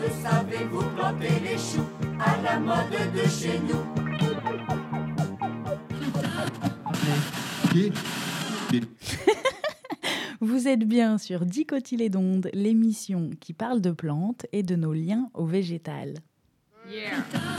savez-vous planter les choux à la mode de chez nous? Vous êtes bien sur Dicotylédonde, l'émission qui parle de plantes et de nos liens au végétal. Yeah.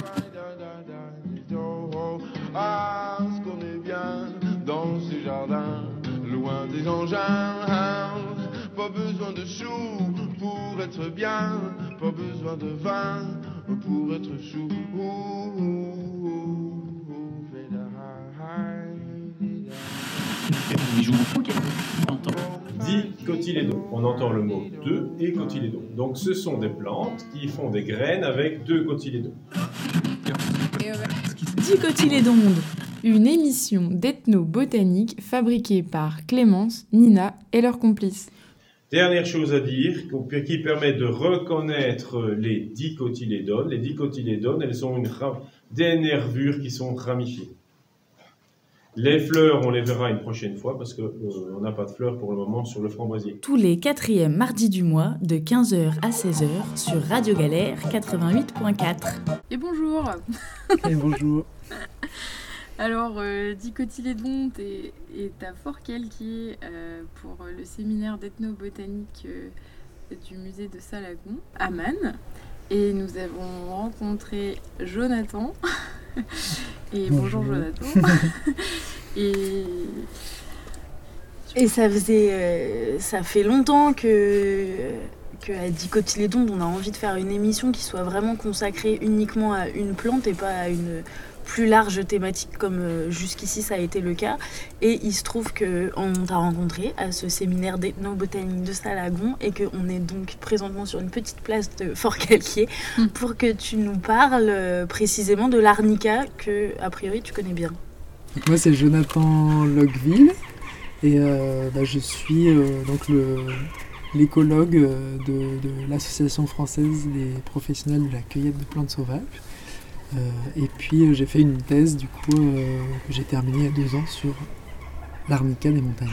Ah, ce qu'on est bien dans ces jardins, loin des engins. Pas besoin de choux pour être bien, pas besoin de vin pour être chou. Dicotylédon. On entend le mot deux et cotylédon. Donc ce sont des plantes qui font des graines avec deux cotylédons. Dicotylédonde, Une émission d'ethno-botanique fabriquée par Clémence, Nina et leurs complices. Dernière chose à dire, qui permet de reconnaître les dicotylédones. Les dicotylédones, elles ont des nervures qui sont ramifiées. Les fleurs, on les verra une prochaine fois parce qu'on n'a pas de fleurs pour le moment sur le framboisier. tous les 4e mardis du mois de 15h à 16h sur Radio Galère 88.4. Et bonjour. Et bonjour. Alors, Dicotylédonde est à Fort-Calquier pour le séminaire d'ethnobotanique du musée de Salagon à Man. Et nous avons rencontré Jonathan. Et bonjour Jonathan. Et ça fait longtemps qu'à Dicotylédonde, on a envie de faire une émission qui soit vraiment consacrée uniquement à une plante et pas à une plus large thématique comme jusqu'ici ça a été le cas. Et il se trouve qu'on t'a rencontré à ce séminaire d'ethnobotanique de Salagon et qu'on est donc présentement sur une petite place de Fort-Calquier pour que tu nous parles précisément de l'arnica que, a priori, tu connais bien. Donc moi c'est Jonathan Locqueville et je suis donc l'écologue de l'Association française des professionnels de la cueillette de plantes sauvages. Et puis j'ai fait une thèse du coup que j'ai terminée il y a 2 ans sur l'arnica des montagnes.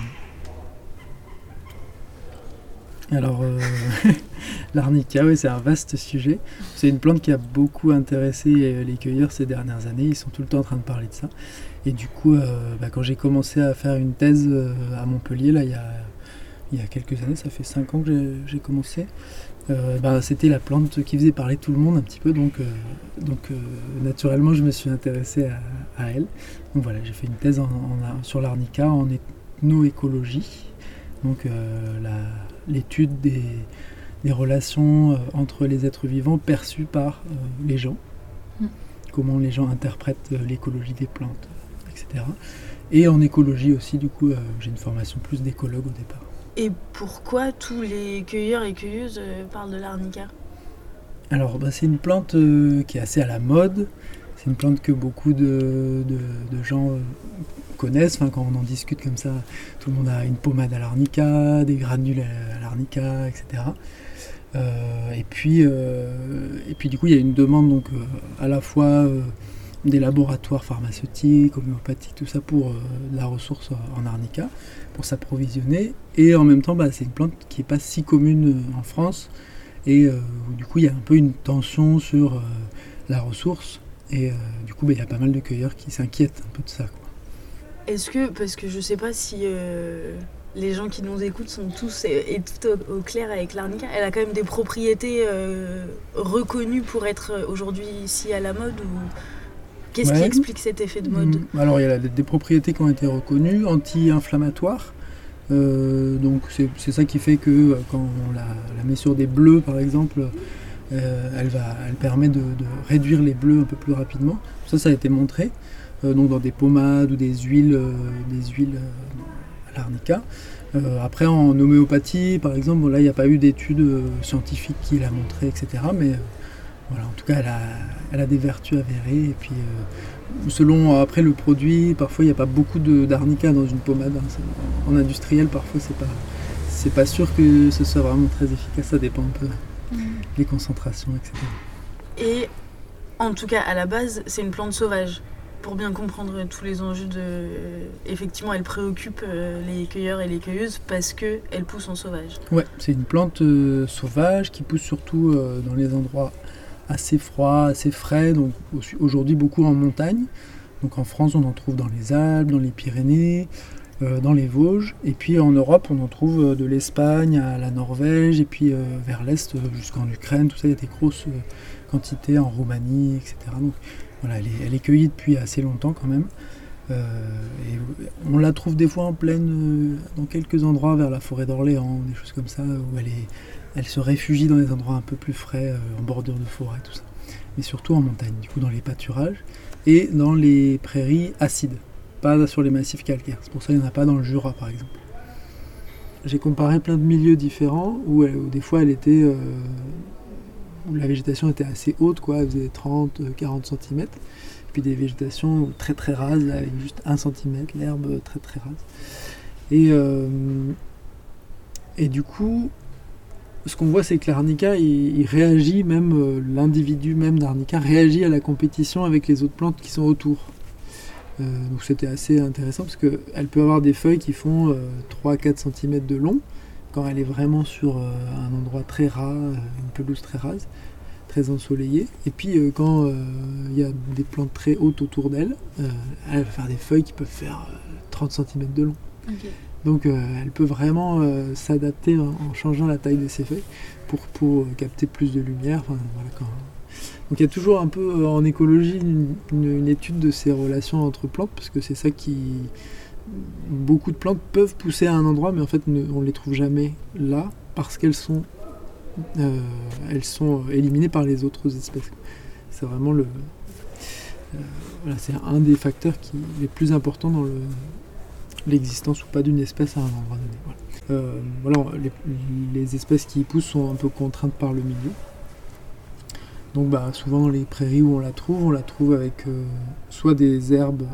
Alors l'arnica, oui, c'est un vaste sujet. C'est une plante qui a beaucoup intéressé les cueilleurs ces dernières années. Ils sont tout le temps en train de parler de ça. Et du coup, quand j'ai commencé à faire une thèse à Montpellier, là, il y a quelques années, ça fait 5 ans que j'ai commencé. C'était la plante qui faisait parler tout le monde un petit peu, donc naturellement je me suis intéressé à elle. Donc voilà, j'ai fait une thèse sur l'arnica en ethnoécologie, donc l'étude des relations entre les êtres vivants perçus par les gens, comment les gens interprètent l'écologie des plantes, etc. Et en écologie aussi, du coup, j'ai une formation plus d'écologue au départ. Et pourquoi tous les cueilleurs et cueilleuses parlent de l'arnica ? Alors, c'est une plante qui est assez à la mode. C'est une plante que beaucoup de gens connaissent. Enfin, quand on en discute comme ça, tout le monde a une pommade à l'arnica, des granules à l'arnica, etc. Et puis, du coup, il y a une demande donc, à la fois des laboratoires pharmaceutiques, homéopathiques, tout ça pour la ressource en arnica, pour s'approvisionner. Et en même temps, c'est une plante qui n'est pas si commune en France. Et du coup, il y a un peu une tension sur la ressource. Et du coup, il y a pas mal de cueilleurs qui s'inquiètent un peu de ça, quoi. Est-ce que, parce que je ne sais pas si les gens qui nous écoutent sont tous et tout au clair avec l'arnica, elle a quand même des propriétés reconnues pour être aujourd'hui ici à la mode ou... Qu'est-ce qui explique cet effet de mode ? Alors, il y a des propriétés qui ont été reconnues, anti-inflammatoires. Donc, c'est ça qui fait que quand on la met sur des bleus, par exemple, elle permet de réduire les bleus un peu plus rapidement. Ça a été montré donc dans des pommades ou des huiles à l'arnica. Après, en homéopathie, par exemple, là, il n'y a pas eu d'études scientifiques qui l'a montré, etc. Mais voilà, en tout cas, elle a des vertus avérées. Et puis, selon après le produit, parfois il n'y a pas beaucoup d'arnica dans une pommade. En industriel, parfois c'est pas sûr que ce soit vraiment très efficace. Ça dépend un peu des concentrations, etc. Et en tout cas, à la base, c'est une plante sauvage. pour bien comprendre tous les enjeux effectivement, elle préoccupe les cueilleurs et les cueilleuses parce qu'elle pousse en sauvage. Ouais, c'est une plante sauvage qui pousse surtout dans les endroits assez froids, assez frais, donc aujourd'hui beaucoup en montagne. Donc en France, on en trouve dans les Alpes, dans les Pyrénées, dans les Vosges. Et puis en Europe, on en trouve de l'Espagne à la Norvège, et puis vers l'Est jusqu'en Ukraine, tout ça, il y a des grosses quantités en Roumanie, etc. Donc voilà, elle est cueillie depuis assez longtemps quand même. Et on la trouve des fois en plaine, dans quelques endroits vers la forêt d'Orléans, des choses comme ça, où elle se réfugie dans des endroits un peu plus frais, en bordure de forêt, tout ça. Mais surtout en montagne, du coup dans les pâturages et dans les prairies acides, pas sur les massifs calcaires. C'est pour ça qu'il n'y en a pas dans le Jura par exemple. J'ai comparé plein de milieux différents où des fois elle était... où la végétation était assez haute, quoi, elle faisait 30-40 cm. Puis des végétations très très rases, avec juste 1 cm, l'herbe très très rase. Et du coup, ce qu'on voit, c'est que l'arnica, il réagit, même l'individu même d'arnica réagit à la compétition avec les autres plantes qui sont autour. Donc c'était assez intéressant parce qu'elle peut avoir des feuilles qui font 3-4 cm de long quand elle est vraiment sur un endroit très ras, une pelouse très rase, très ensoleillée. Et puis quand il y a des plantes très hautes autour d'elle, elle va faire des feuilles qui peuvent faire 30 cm de long. Ok. Donc elle peut vraiment s'adapter en changeant la taille de ses feuilles pour capter plus de lumière. Enfin, voilà, donc il y a toujours un peu en écologie une étude de ces relations entre plantes, parce que c'est ça qui... Beaucoup de plantes peuvent pousser à un endroit, mais en fait on ne les trouve jamais là, parce qu'elles sont éliminées par les autres espèces. C'est vraiment voilà, c'est un des facteurs qui est les plus importants dans l'existence ou pas d'une espèce à un endroit donné. Voilà, les espèces qui y poussent sont un peu contraintes par le milieu. Donc souvent dans les prairies où on la trouve avec soit des herbes,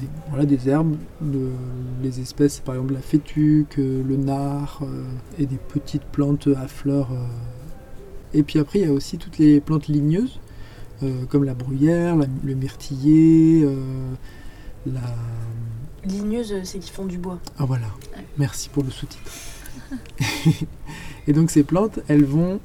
les espèces, par exemple la fétuque, le nard, et des petites plantes à fleurs. Et puis après il y a aussi toutes les plantes ligneuses, comme la bruyère, le myrtillier, la... Ligneuse, c'est qui font du bois. Ah voilà, merci pour le sous-titre. Et donc ces plantes, elles vont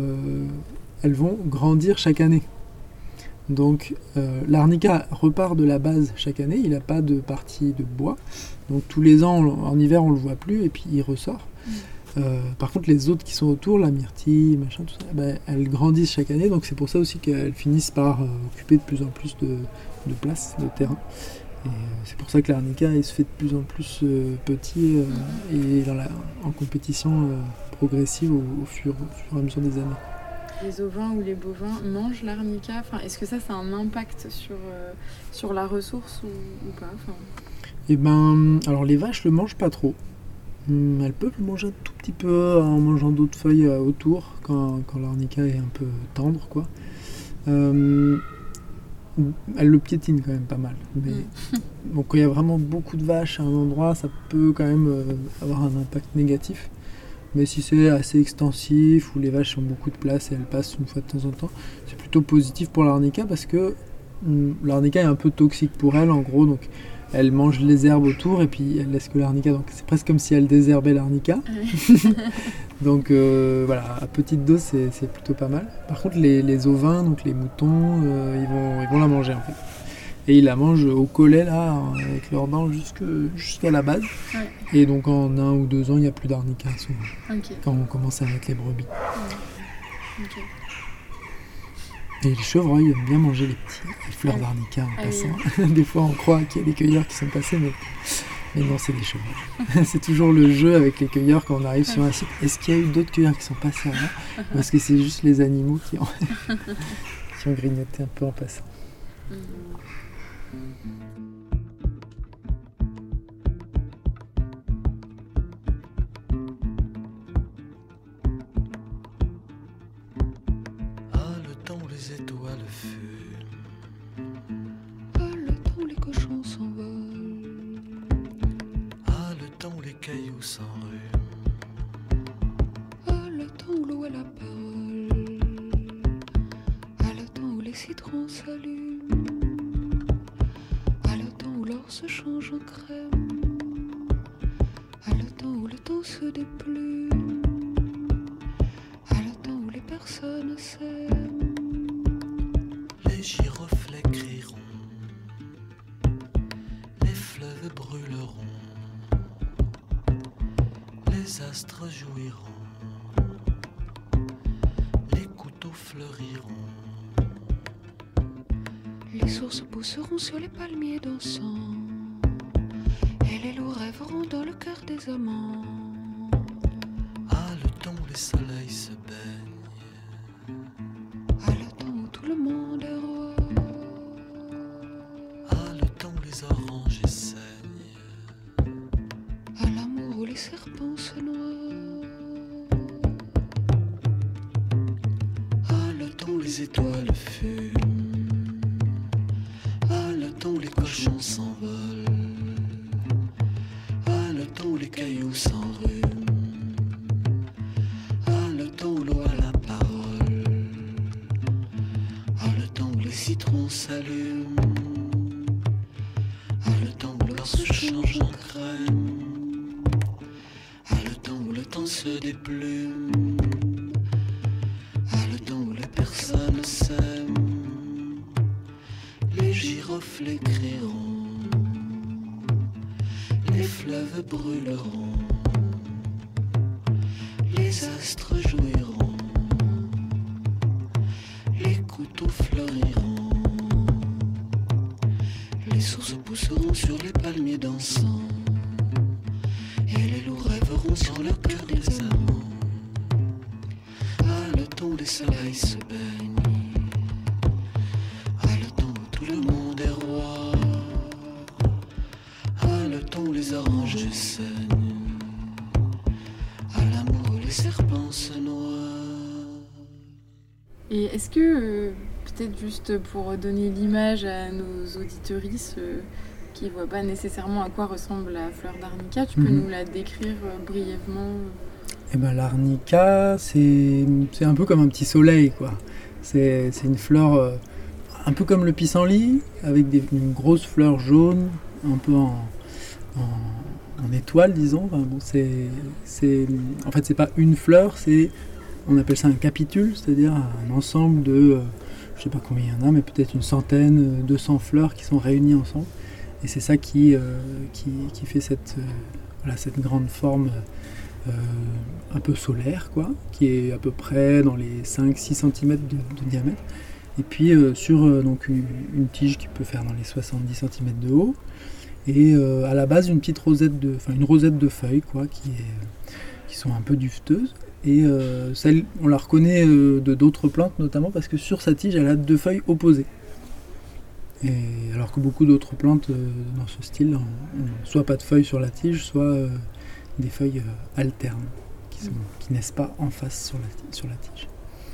grandir chaque année. Donc l'arnica repart de la base chaque année, il n'a pas de partie de bois. Donc tous les ans, en hiver, on ne le voit plus et puis il ressort. Par contre, les autres qui sont autour, la myrtille, machin, tout ça, elles grandissent chaque année. Donc c'est pour ça aussi qu'elles finissent par occuper de plus en plus de place, de terrain. Et c'est pour ça que l'arnica il se fait de plus en plus petit et en compétition progressive au fur et à mesure des années. Les ovins ou les bovins mangent l'arnica, est-ce que ça a un impact sur la ressource ou pas Alors les vaches le mangent pas trop. Elles peuvent le manger un tout petit peu en mangeant d'autres feuilles autour quand l'arnica est un peu tendre, quoi. Elle le piétine quand même pas mal. Donc quand il y a vraiment beaucoup de vaches à un endroit, ça peut quand même avoir un impact négatif. Mais si c'est assez extensif, où les vaches ont beaucoup de place et elles passent une fois de temps en temps, c'est plutôt positif pour l'arnica parce que l'arnica est un peu toxique pour elle en gros. Donc elle mange les herbes autour et puis elle laisse que l'arnica. Donc c'est presque comme si elle désherbait l'arnica. Donc voilà, à petite dose c'est plutôt pas mal. Par contre les ovins, donc les moutons, ils vont la manger en fait. Et ils la mangent au collet là, avec leurs dents jusqu'à la base. Ouais. Et donc en 1 ou 2 ans, il n'y a plus d'arnica souvent. Okay. Quand on commence à mettre les brebis. Ouais. Okay. Et les chevreuils aiment bien manger les fleurs d'arnica en passant. Des fois on croit qu'il y a des cueilleurs qui sont passés, mais non, c'est des chevreuils. C'est toujours le jeu avec les cueilleurs quand on arrive sur un site. Est-ce qu'il y a eu d'autres cueilleurs qui sont passés avant ? Parce que c'est juste les animaux qui ont grignoté un peu en passant. Le temps où les étoiles fument, le temps où les cochons s'envolent, le temps où les cailloux s'enrhument, le temps où l'eau a la parole, le temps où les citrons s'allument, fleurs se changent en crème. À le temps où le temps se déplume, à le temps où les personnes s'aiment, les giroflées crieront, les fleuves brûleront, les astres jouiront, les couteaux fleuriront, les sources pousseront sur les palmiers dansants, et les loups rêveront dans le cœur des amants. À le temps où les soleils se baignent, à le temps où tout le monde est roi, à le temps où les oranges saignent, à l'amour où les serpents se noient, à le temps où les étoiles fument, à le temps où les cochons s'envolent, à le temps où les cailloux s'enrhument, à le temps où l'eau a la parole, à le temps où les citrons s'allument, à le temps où l'or se change en crème, à le temps où le temps se déplume, à le temps où les personnes s'aiment, les giroflées crieront, les fleuves brûleront, les astres jouiront, les couteaux fleuriront, les sources pousseront sur les palmiers dansants, et les loups rêveront sur le cœur des amants. À le temps où les soleils se baignent, à le temps où tout le monde est roi, à le temps où les oranges saignent, à l'amour où les serpents se noient. Et est-ce que, peut-être juste pour donner l'image à nos auditeuristes qui ne voient pas nécessairement à quoi ressemble la fleur d'arnica, tu peux nous la décrire brièvement? Eh ben, l'arnica, c'est un peu comme un petit soleil, quoi. C'est une fleur un peu comme le pissenlit, avec une grosse fleur jaune, un peu en étoile, disons. Enfin, bon, en fait, c'est pas une fleur, on appelle ça un capitule, c'est-à-dire un ensemble de, je sais pas combien il y en a, mais peut-être une centaine, 200 fleurs qui sont réunies ensemble. Et c'est ça qui fait cette grande forme un peu solaire, quoi, qui est à peu près dans les 5-6 cm de diamètre. Et puis sur donc une tige qui peut faire dans les 70 cm de haut. Et à la base, une rosette de feuilles, quoi, qui sont un peu duveteuses. Et celle, on la reconnaît de d'autres plantes, notamment parce que sur sa tige, elle a 2 feuilles opposées. Et alors que beaucoup d'autres plantes dans ce style ont soit pas de feuilles sur la tige, soit des feuilles alternes qui naissent pas en face sur la tige.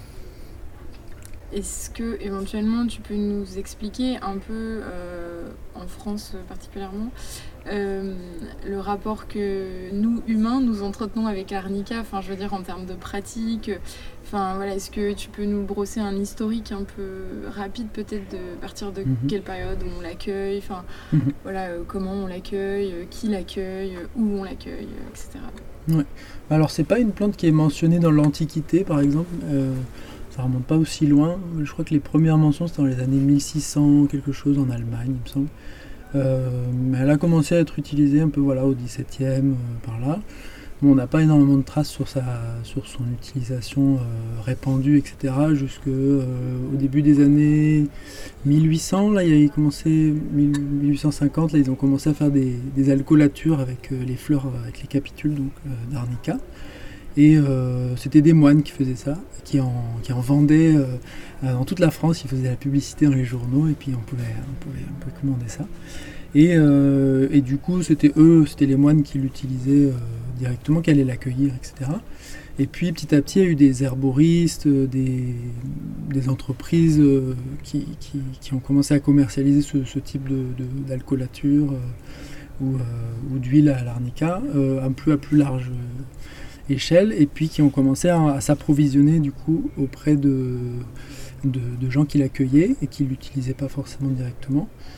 Est-ce que éventuellement tu peux nous expliquer un peu, en France particulièrement, le rapport que nous, humains, nous entretenons avec l'arnica, enfin je veux dire en termes de pratique, enfin voilà, est-ce que tu peux nous brosser un historique un peu rapide peut-être de partir de quelle période on l'accueille, enfin voilà, comment on l'accueille, qui l'accueille, où on l'accueille, etc. Ouais. Alors c'est pas une plante qui est mentionnée dans l'Antiquité par exemple, ça remonte pas aussi loin, je crois que les premières mentions c'était dans les années 1600 quelque chose en Allemagne il me semble. Mais elle a commencé à être utilisée un peu voilà, au XVIIe, par là. Bon, on n'a pas énormément de traces sur son utilisation répandue, etc. Jusqu'au début des années 1800, là, 1850, là, ils ont commencé à faire des alcoolatures avec les fleurs, avec les capitules donc, d'arnica. Et c'était des moines qui faisaient ça, qui en vendaient dans toute la France. Ils faisaient la publicité dans les journaux et puis on pouvait commander ça. Et du coup, c'était les moines qui l'utilisaient directement, qui allaient l'accueillir, etc. Et puis petit à petit, il y a eu des herboristes, des entreprises qui ont commencé à commercialiser ce type d'alcoolature ou d'huile à l'arnica à plus large échelle, et puis qui ont commencé à s'approvisionner du coup auprès de gens qui l'accueillaient et qui ne l'utilisaient pas forcément directement.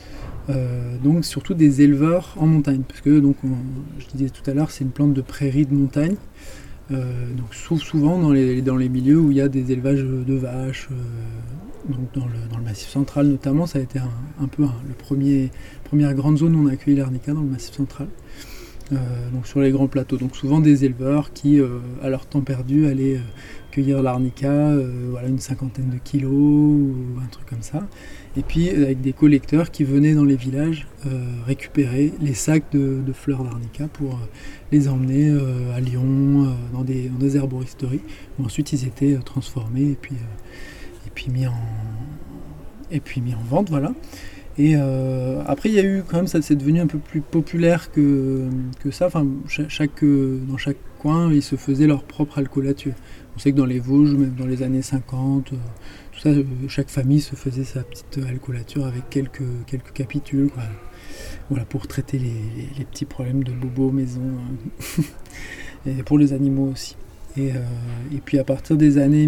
Donc surtout des éleveurs en montagne, parce que donc je disais tout à l'heure, c'est une plante de prairie de montagne. Donc souvent dans les milieux où il y a des élevages de vaches, donc dans le Massif central notamment, ça a été un peu première grande zone où on a accueilli l'arnica dans le Massif central. Donc sur les grands plateaux, donc souvent des éleveurs qui, à leur temps perdu, allaient cueillir l'arnica, voilà, une 50aine de kilos ou un truc comme ça. Et puis avec des collecteurs qui venaient dans les villages récupérer les sacs de fleurs d'arnica pour les emmener à Lyon, dans des herboristeries, où ensuite ils étaient transformés et puis mis en vente, voilà. Et après il y a eu quand même, ça c'est devenu un peu plus populaire que ça. Enfin, dans chaque coin ils se faisaient leur propre alcoolature. On sait que dans les Vosges, même dans les années 50, tout ça, chaque famille se faisait sa petite alcoolature avec quelques capitules, quoi. Voilà, pour traiter les petits problèmes de bobo maison, et pour les animaux aussi. Et puis à partir des années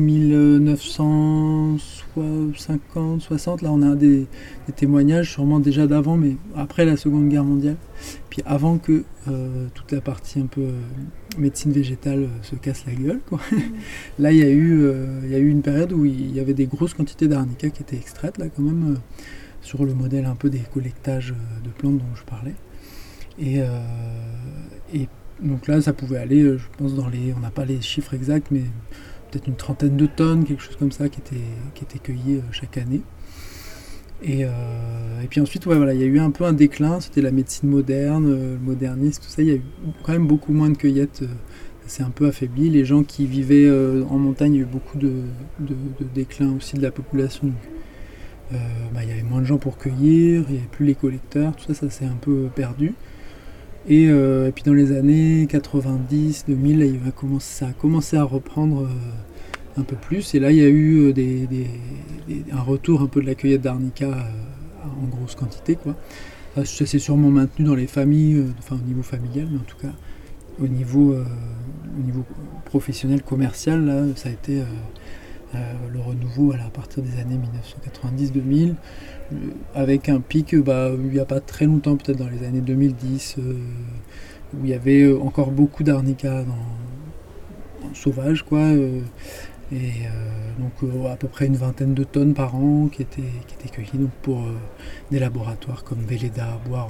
1950, 60, là on a des témoignages sûrement déjà d'avant, mais après la Seconde Guerre mondiale, puis avant que toute la partie un peu médecine végétale se casse la gueule, quoi. Là il y a eu une période où il y avait des grosses quantités d'arnica qui étaient extraites, là quand même, sur le modèle un peu des collectages de plantes dont je parlais. Et donc là, ça pouvait aller, je pense, on n'a pas les chiffres exacts, mais peut-être une 30aine de tonnes, quelque chose comme ça, qui était cueilli chaque année. Et puis ensuite, ouais, voilà, il y a eu un peu un déclin, c'était la médecine moderne, le modernisme, tout ça. Il y a eu quand même beaucoup moins de cueillettes, c'est un peu affaibli. Les gens qui vivaient en montagne, il y a eu beaucoup de déclin aussi de la population. Donc, il y avait moins de gens pour cueillir, il n'y avait plus les collecteurs, tout ça, ça s'est un peu perdu. Et puis dans les années 90, 2000, ça a commencé à reprendre un peu plus. Et là, il y a eu un retour un peu de la cueillette d'arnica en grosse quantité, quoi. Ça s'est sûrement maintenu dans les familles, au niveau familial, mais en tout cas, au niveau professionnel, commercial, là, ça a été le renouveau à partir des années 1990-2000. Avec un pic il n'y a pas très longtemps, peut-être dans les années 2010, où il y avait encore beaucoup d'arnica en sauvage, quoi, donc à peu près une 20aine de tonnes par an qui étaient cueillies, donc pour des laboratoires comme Velleda, Boiron,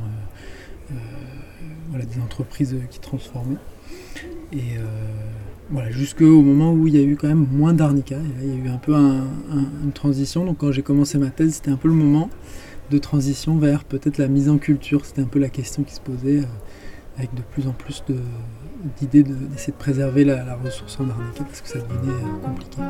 voilà, des entreprises qui transformaient. Et voilà, jusqu'au moment où il y a eu quand même moins d'arnica. Et là, il y a eu un peu une transition. Donc quand j'ai commencé ma thèse, c'était un peu le moment de transition vers peut-être la mise en culture. C'était un peu la question qui se posait, avec de plus en plus d'idées d'essayer de préserver la ressource en arnica, parce que ça devenait compliqué.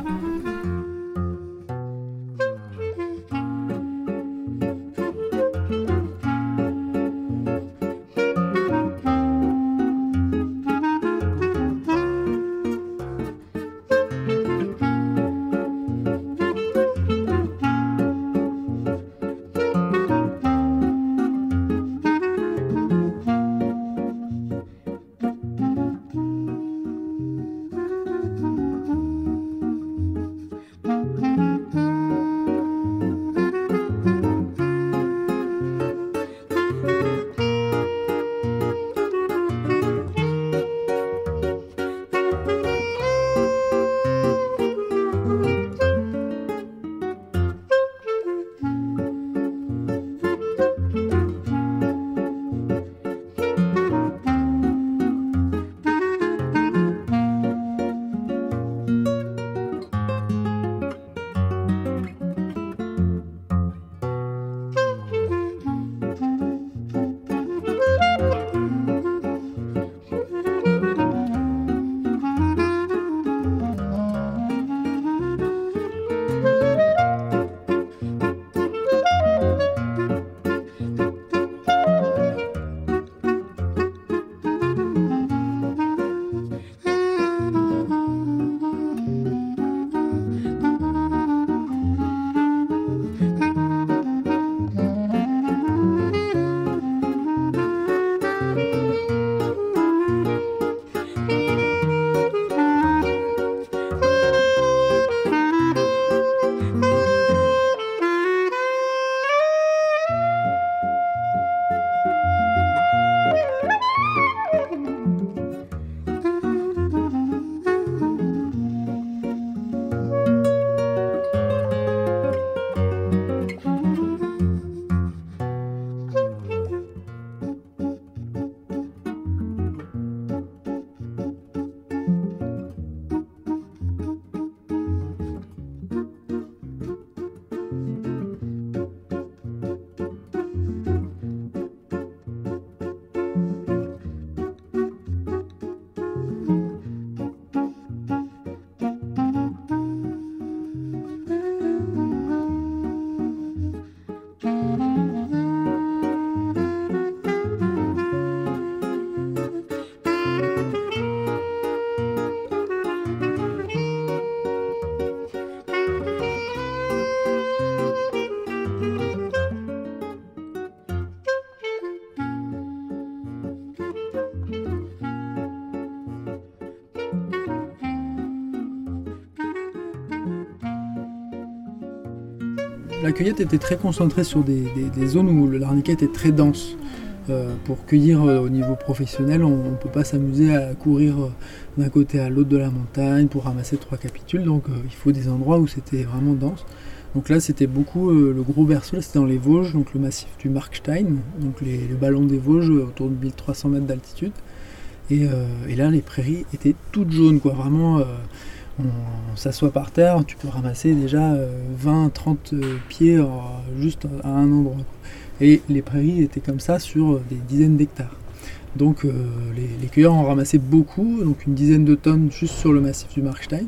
la cueillette était très concentrée sur des zones où l'arnica était très dense. Pour cueillir au niveau professionnel, on ne peut pas s'amuser à courir d'un côté à l'autre de la montagne pour ramasser 3 capitules, donc il faut des endroits où c'était vraiment dense. Donc là c'était beaucoup, le gros berceau, là, c'était dans les Vosges, donc le massif du Markstein, donc le ballon des Vosges autour de 1300 mètres d'altitude. Et là les prairies étaient toutes jaunes, quoi. Vraiment on s'assoit par terre, tu peux ramasser déjà 20-30 pieds juste à un endroit, quoi. Et les prairies étaient comme ça sur des dizaines d'hectares. Donc les cueilleurs en ramassaient beaucoup, donc une dizaine de tonnes juste sur le massif du Markstein.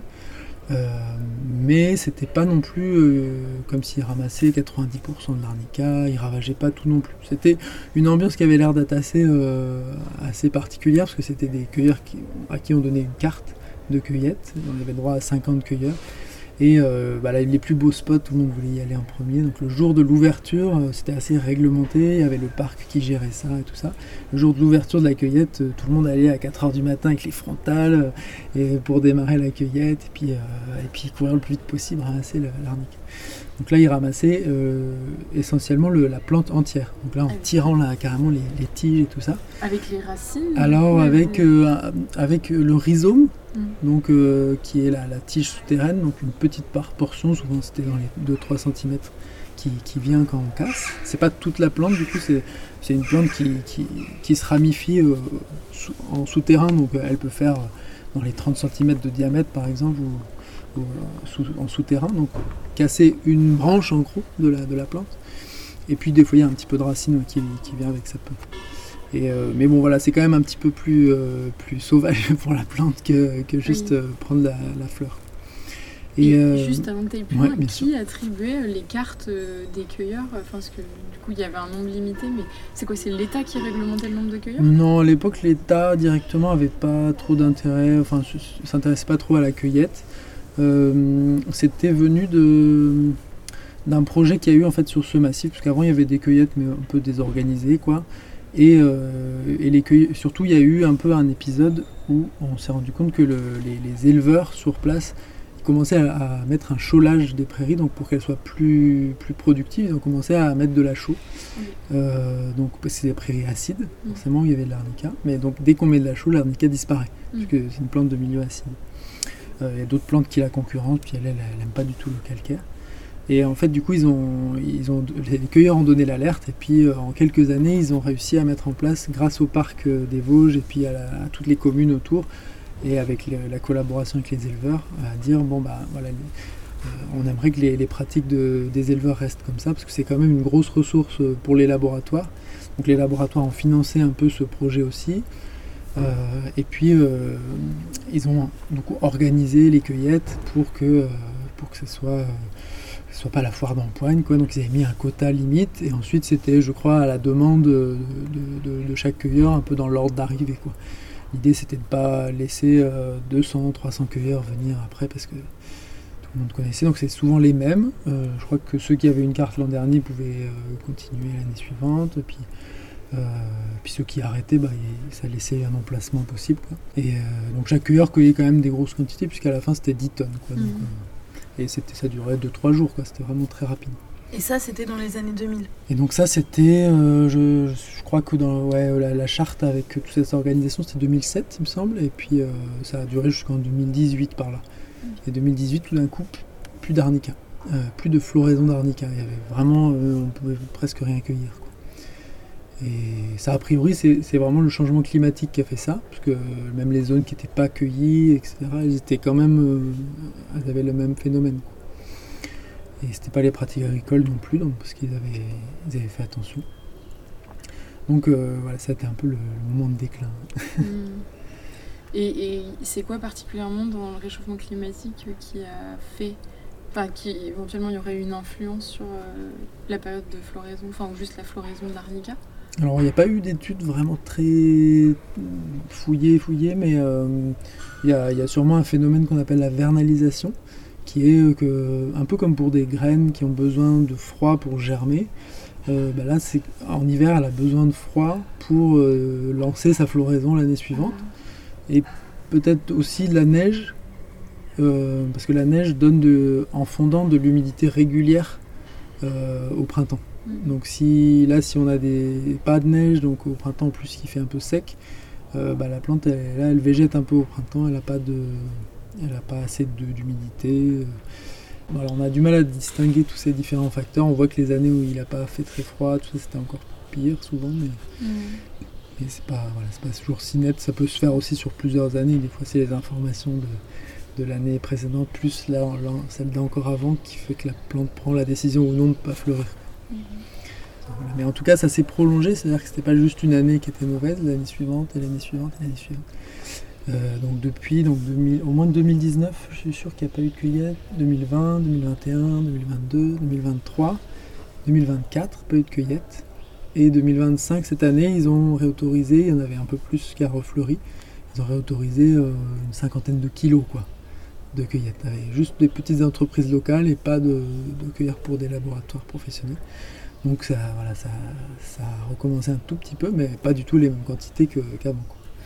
Mais c'était pas non plus comme s'ils ramassaient 90% de l'arnica, ils ravageaient pas tout non plus. C'était une ambiance qui avait l'air d'être assez particulière, parce que c'était des cueilleurs à qui on donnait une carte de cueillette, on avait droit à 50 cueilleurs. Et là, les plus beaux spots, tout le monde voulait y aller en premier. Donc le jour de l'ouverture, c'était assez réglementé. Il y avait le parc qui gérait ça et tout ça. Le jour de l'ouverture de la cueillette, tout le monde allait à 4h du matin avec les frontales pour démarrer la cueillette et puis courir le plus vite possible, ramasser l'arnica. Donc là, ils ramassaient essentiellement la plante entière. Donc là, en tirant carrément les tiges et tout ça. Avec les racines? Alors, avec le rhizome, donc, qui est la tige souterraine, donc une petite portion, souvent c'était dans les 2-3 cm, qui vient quand on casse. C'est pas toute la plante, du coup, c'est une plante qui se ramifie en souterrain, donc elle peut faire dans les 30 cm de diamètre, par exemple, ou en souterrain, donc casser une branche en gros de la plante. Et puis des fois il y a un petit peu de racine qui vient avec, ça peut. Mais bon voilà, c'est quand même un petit peu plus sauvage pour la plante que juste prendre la fleur. Et juste avant que tu ailles plus loin, qui sûr. attribuait les cartes des cueilleurs? Parce que du coup il y avait un nombre limité, mais c'est quoi, c'est l'État qui réglementait le nombre de cueilleurs? Non, à l'époque l'État directement avait pas trop d'intérêt, enfin s'intéressait pas trop à la cueillette. C'était venu d'un projet qu'il y a eu en fait sur ce massif, parce qu'avant il y avait des cueillettes mais un peu désorganisées, quoi. Et surtout il y a eu un peu un épisode où on s'est rendu compte que les éleveurs sur place commençaient à mettre un chaulage des prairies, donc pour qu'elles soient plus productives, ils ont commencé à mettre de la chaux. Donc parce que c'est des prairies acides, forcément il y avait de l'arnica, mais donc dès qu'on met de la chaux, l'arnica disparaît, parce que c'est une plante de milieu acide. Il y a d'autres plantes qui la concurrencent, puis elle n'aime pas du tout le calcaire. Et en fait, du coup, les cueilleurs ont donné l'alerte, et puis en quelques années, ils ont réussi à mettre en place, grâce au parc des Vosges et puis à toutes les communes autour, et avec la collaboration avec les éleveurs, à dire on aimerait que les pratiques des éleveurs restent comme ça, parce que c'est quand même une grosse ressource pour les laboratoires. Donc les laboratoires ont financé un peu ce projet aussi. Et puis ils ont donc organisé les cueillettes pour que ce soit pas la foire d'empoigne, quoi. Donc ils avaient mis un quota limite, et ensuite c'était, je crois, à la demande de chaque cueilleur, un peu dans l'ordre d'arrivée, quoi. L'idée c'était de ne pas laisser 200-300 cueilleurs venir après, parce que tout le monde connaissait, donc c'est souvent les mêmes. Je crois que ceux qui avaient une carte l'an dernier pouvaient continuer l'année suivante, puis ceux qui arrêtaient, ça laissait un emplacement possible, quoi. Et donc chaque cueilleur cueillait quand même des grosses quantités, puisqu'à la fin c'était 10 tonnes, quoi. Donc, et ça durait 2-3 jours, quoi. C'était vraiment très rapide. Et ça, c'était dans les années 2000. Et donc ça, c'était, je crois que dans la charte avec toute cette organisation, c'était 2007, il me semble, et puis ça a duré jusqu'en 2018 par là. Et 2018, tout d'un coup, plus d'arnica, plus de floraison d'arnica. Il y avait vraiment, on pouvait presque rien cueillir, quoi. Et ça, a priori, c'est vraiment le changement climatique qui a fait ça, parce que même les zones qui n'étaient pas cueillies, etc., elles étaient quand même, elles avaient le même phénomène, quoi. Et c'était pas les pratiques agricoles non plus, donc, parce qu'ils avaient fait attention. Donc voilà, ça a été un peu le moment de déclin. Et c'est quoi particulièrement dans le réchauffement climatique qui a fait, qui éventuellement il y aurait eu une influence sur la période de floraison, ou juste la floraison de l'arnica? Alors il n'y a pas eu d'études vraiment très fouillées, mais il y a sûrement un phénomène qu'on appelle la vernalisation, qui est un peu comme pour des graines qui ont besoin de froid pour germer. Là, en hiver, elle a besoin de froid pour lancer sa floraison l'année suivante. Et peut-être aussi de la neige, parce que la neige donne en fondant de l'humidité régulière au printemps. Donc si on a pas de neige, donc au printemps en plus qui fait un peu sec, la plante elle végète un peu au printemps, elle n'a pas assez d'humidité. Voilà, on a du mal à distinguer tous ces différents facteurs. On voit que les années où il n'a pas fait très froid, tout ça, c'était encore pire souvent, mais c'est pas toujours si net. Ça peut se faire aussi sur plusieurs années. Des fois, c'est les informations de l'année précédente, plus celle d'encore avant, qui fait que la plante prend la décision ou non de ne pas fleurir. Voilà. Mais en tout cas, ça s'est prolongé, c'est-à-dire que c'était pas juste une année qui était mauvaise, l'année suivante et l'année suivante et l'année suivante. Donc depuis au moins de 2019, je suis sûr qu'il n'y a pas eu de cueillette. 2020, 2021, 2022, 2023, 2024, pas eu de cueillette. Et 2025, cette année, ils ont réautorisé, il y en avait un peu plus qu'à refleuri, ils ont réautorisé une 50aine de kilos de cueillette. Avec juste des petites entreprises locales et pas de cueilleurs pour des laboratoires professionnels. Donc ça a recommencé un tout petit peu, mais pas du tout les mêmes quantités qu'avant.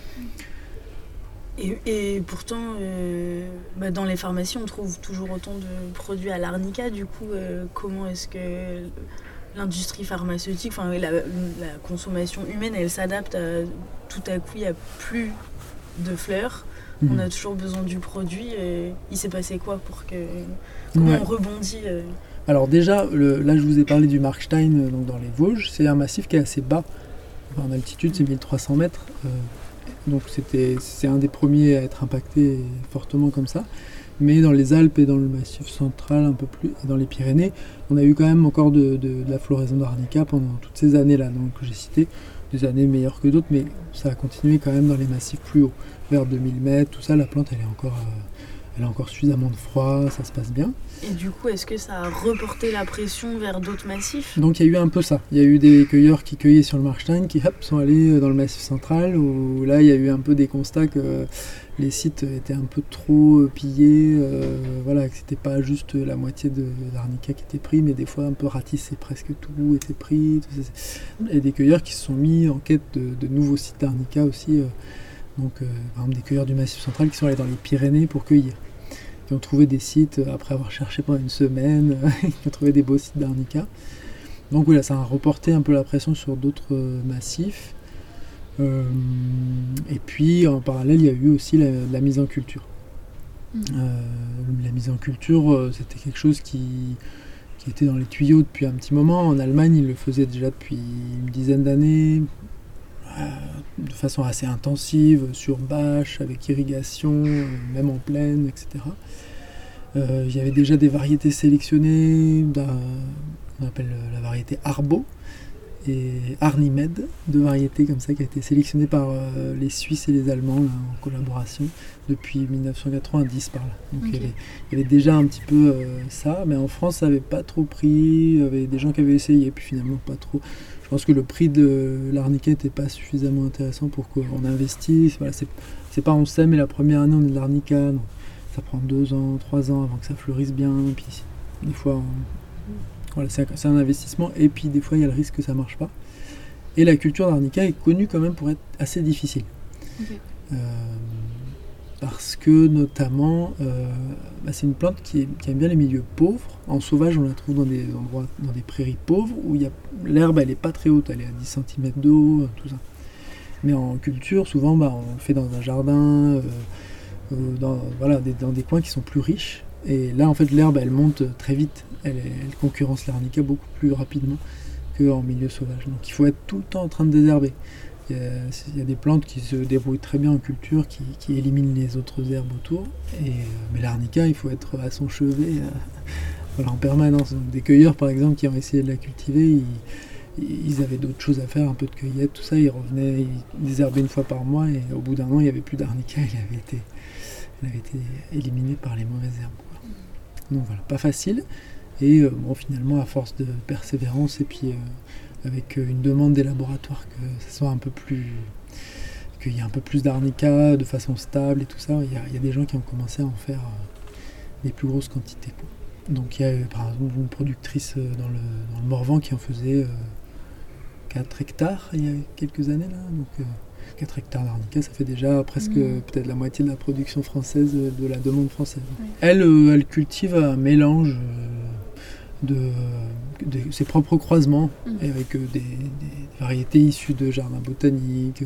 Et pourtant, dans les pharmacies, on trouve toujours autant de produits à l'arnica. Du coup, comment est-ce que l'industrie pharmaceutique, la consommation humaine, elle s'adapte à tout à coup, il n'y a plus de fleurs. On a toujours besoin du produit. Il s'est passé quoi comment on rebondit Alors déjà, là je vous ai parlé du Markstein donc dans les Vosges. C'est un massif qui est assez bas. En altitude, c'est 1300 mètres. Donc c'est un des premiers à être impacté fortement comme ça. Mais dans les Alpes et dans le Massif central un peu plus, et dans les Pyrénées, on a eu quand même encore de la floraison d'arnica pendant toutes ces années-là que j'ai citées. Des années meilleures que d'autres, mais ça a continué quand même dans les massifs plus hauts. Vers 2000 mètres, tout ça, la plante elle a encore suffisamment de froid, ça se passe bien. Et du coup, est-ce que ça a reporté la pression vers d'autres massifs ? Donc il y a eu un peu ça. Il y a eu des cueilleurs qui cueillaient sur le Markstein qui sont allés dans le massif central, où là il y a eu un peu des constats que les sites étaient un peu trop pillés, que c'était pas juste la moitié de l'arnica qui était pris, mais des fois un peu ratissé, presque tout était pris. Et des cueilleurs qui se sont mis en quête de nouveaux sites d'arnica aussi. Par exemple des cueilleurs du Massif central qui sont allés dans les Pyrénées pour cueillir. Qui ont trouvé des sites, après avoir cherché pendant une semaine, qui ont trouvé des beaux sites d'arnica. Donc voilà, ça a reporté un peu la pression sur d'autres massifs. Et puis en parallèle, il y a eu aussi la mise en culture. La mise en culture, c'était quelque chose qui était dans les tuyaux depuis un petit moment. En Allemagne, ils le faisaient déjà depuis une dizaine d'années, de façon assez intensive, sur bâche, avec irrigation, même en plaine, etc. Il y avait déjà des variétés sélectionnées, on appelle la variété Arbo et Arnimed, deux variétés comme ça qui a été sélectionnées par les Suisses et les Allemands là, en collaboration depuis 1990 par là. Donc il y avait déjà un petit peu ça, mais en France ça n'avait pas trop pris, il y avait des gens qui avaient essayé, puis finalement pas trop. Je pense que le prix de l'arnica n'était pas suffisamment intéressant pour qu'on investisse. Voilà, c'est pas on sème et la première année on est de l'arnica, donc ça prend 2 ans, 3 ans avant que ça fleurisse bien. Puis des fois, c'est un investissement et puis des fois il y a le risque que ça ne marche pas. Et la culture d'arnica est connue quand même pour être assez difficile. Parce que notamment, c'est une plante qui aime bien les milieux pauvres. En sauvage, on la trouve dans des endroits, dans des prairies pauvres, où l'herbe elle n'est pas très haute, elle est à 10 cm de haut, tout ça. Mais en culture, souvent, on le fait dans un jardin, dans des coins qui sont plus riches. Et là, en fait, l'herbe, elle monte très vite. Elle concurrence l'arnica beaucoup plus rapidement qu'en milieu sauvage. Donc il faut être tout le temps en train de désherber. Il y a des plantes qui se débrouillent très bien en culture, qui éliminent les autres herbes autour. Mais l'arnica, il faut être à son chevet en permanence. Donc, des cueilleurs, par exemple, qui ont essayé de la cultiver, ils avaient d'autres choses à faire, un peu de cueillette, tout ça. Ils revenaient, ils désherbaient une fois par mois, et au bout d'un an, il n'y avait plus d'arnica. Elle avait été éliminée par les mauvaises herbes. Donc voilà, pas facile. Et finalement, à force de persévérance, et puis avec une demande des laboratoires que ça soit un peu plus, qu'il y ait un peu plus d'arnica de façon stable et tout ça, il y a des gens qui ont commencé à en faire des plus grosses quantités. Donc il y a par exemple une productrice dans le Morvan qui en faisait 4 hectares il y a quelques années là. Donc 4 hectares d'arnica, ça fait déjà presque peut-être la moitié de la production française, de la demande française. Oui. Elle cultive un mélange ses propres croisements, avec des variétés issues de jardins botaniques,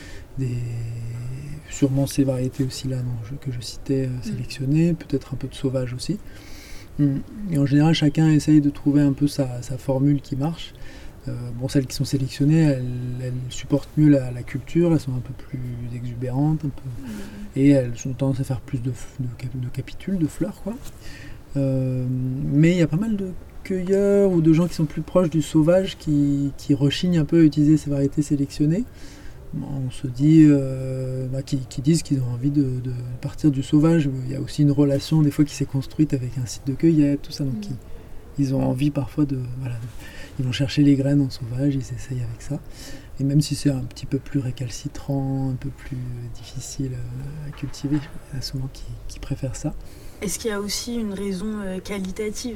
sûrement ces variétés aussi là que je citais sélectionnées, peut-être un peu de sauvage aussi. Et en général, chacun essaye de trouver un peu sa formule qui marche. Celles qui sont sélectionnées, elles supportent mieux la culture, elles sont un peu plus exubérantes, et elles ont tendance à faire plus de capitules, de fleurs, quoi. Mais il y a pas mal de cueilleurs ou de gens qui sont plus proches du sauvage qui rechignent un peu à utiliser ces variétés sélectionnées. On se dit, qui disent qu'ils ont envie de partir du sauvage. Il y a aussi une relation des fois qui s'est construite avec un site de cueillette, tout ça, donc ils ont envie parfois ils vont chercher les graines en sauvage, ils essayent avec ça. Et même si c'est un petit peu plus récalcitrant, un peu plus difficile à cultiver, il y en a souvent qui préfèrent ça. Est-ce qu'il y a aussi une raison qualitative ?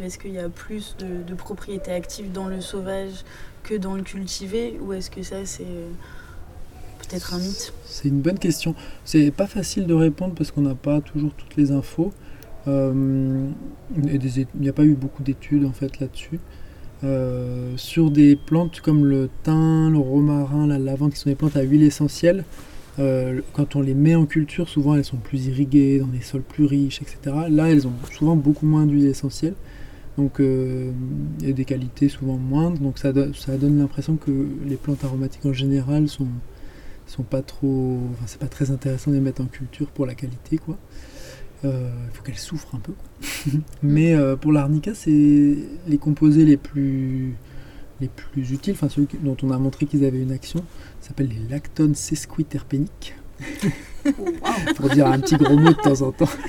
Est-ce qu'il y a plus de propriétés actives dans le sauvage que dans le cultivé ? Ou est-ce que ça, c'est peut-être un mythe ? C'est une bonne question. C'est pas facile de répondre parce qu'on n'a pas toujours toutes les infos. Il n'y a pas eu beaucoup d'études en fait là-dessus. Sur des plantes comme le thym, le romarin, la lavande, qui sont des plantes à huile essentielle, quand on les met en culture, souvent elles sont plus irriguées, dans des sols plus riches, etc. Là, elles ont souvent beaucoup moins d'huile essentielle, donc il y a des qualités souvent moindres, donc ça donne l'impression que les plantes aromatiques en général sont pas trop... Enfin, c'est pas très intéressant de les mettre en culture pour la qualité, quoi. Il faut qu'elle souffre un peu. Mais pour l'arnica, c'est les composés les plus utiles, enfin ceux dont on a montré qu'ils avaient une action, s'appellent les lactones sesquiterpéniques. Pour dire un petit gros mot de temps en temps.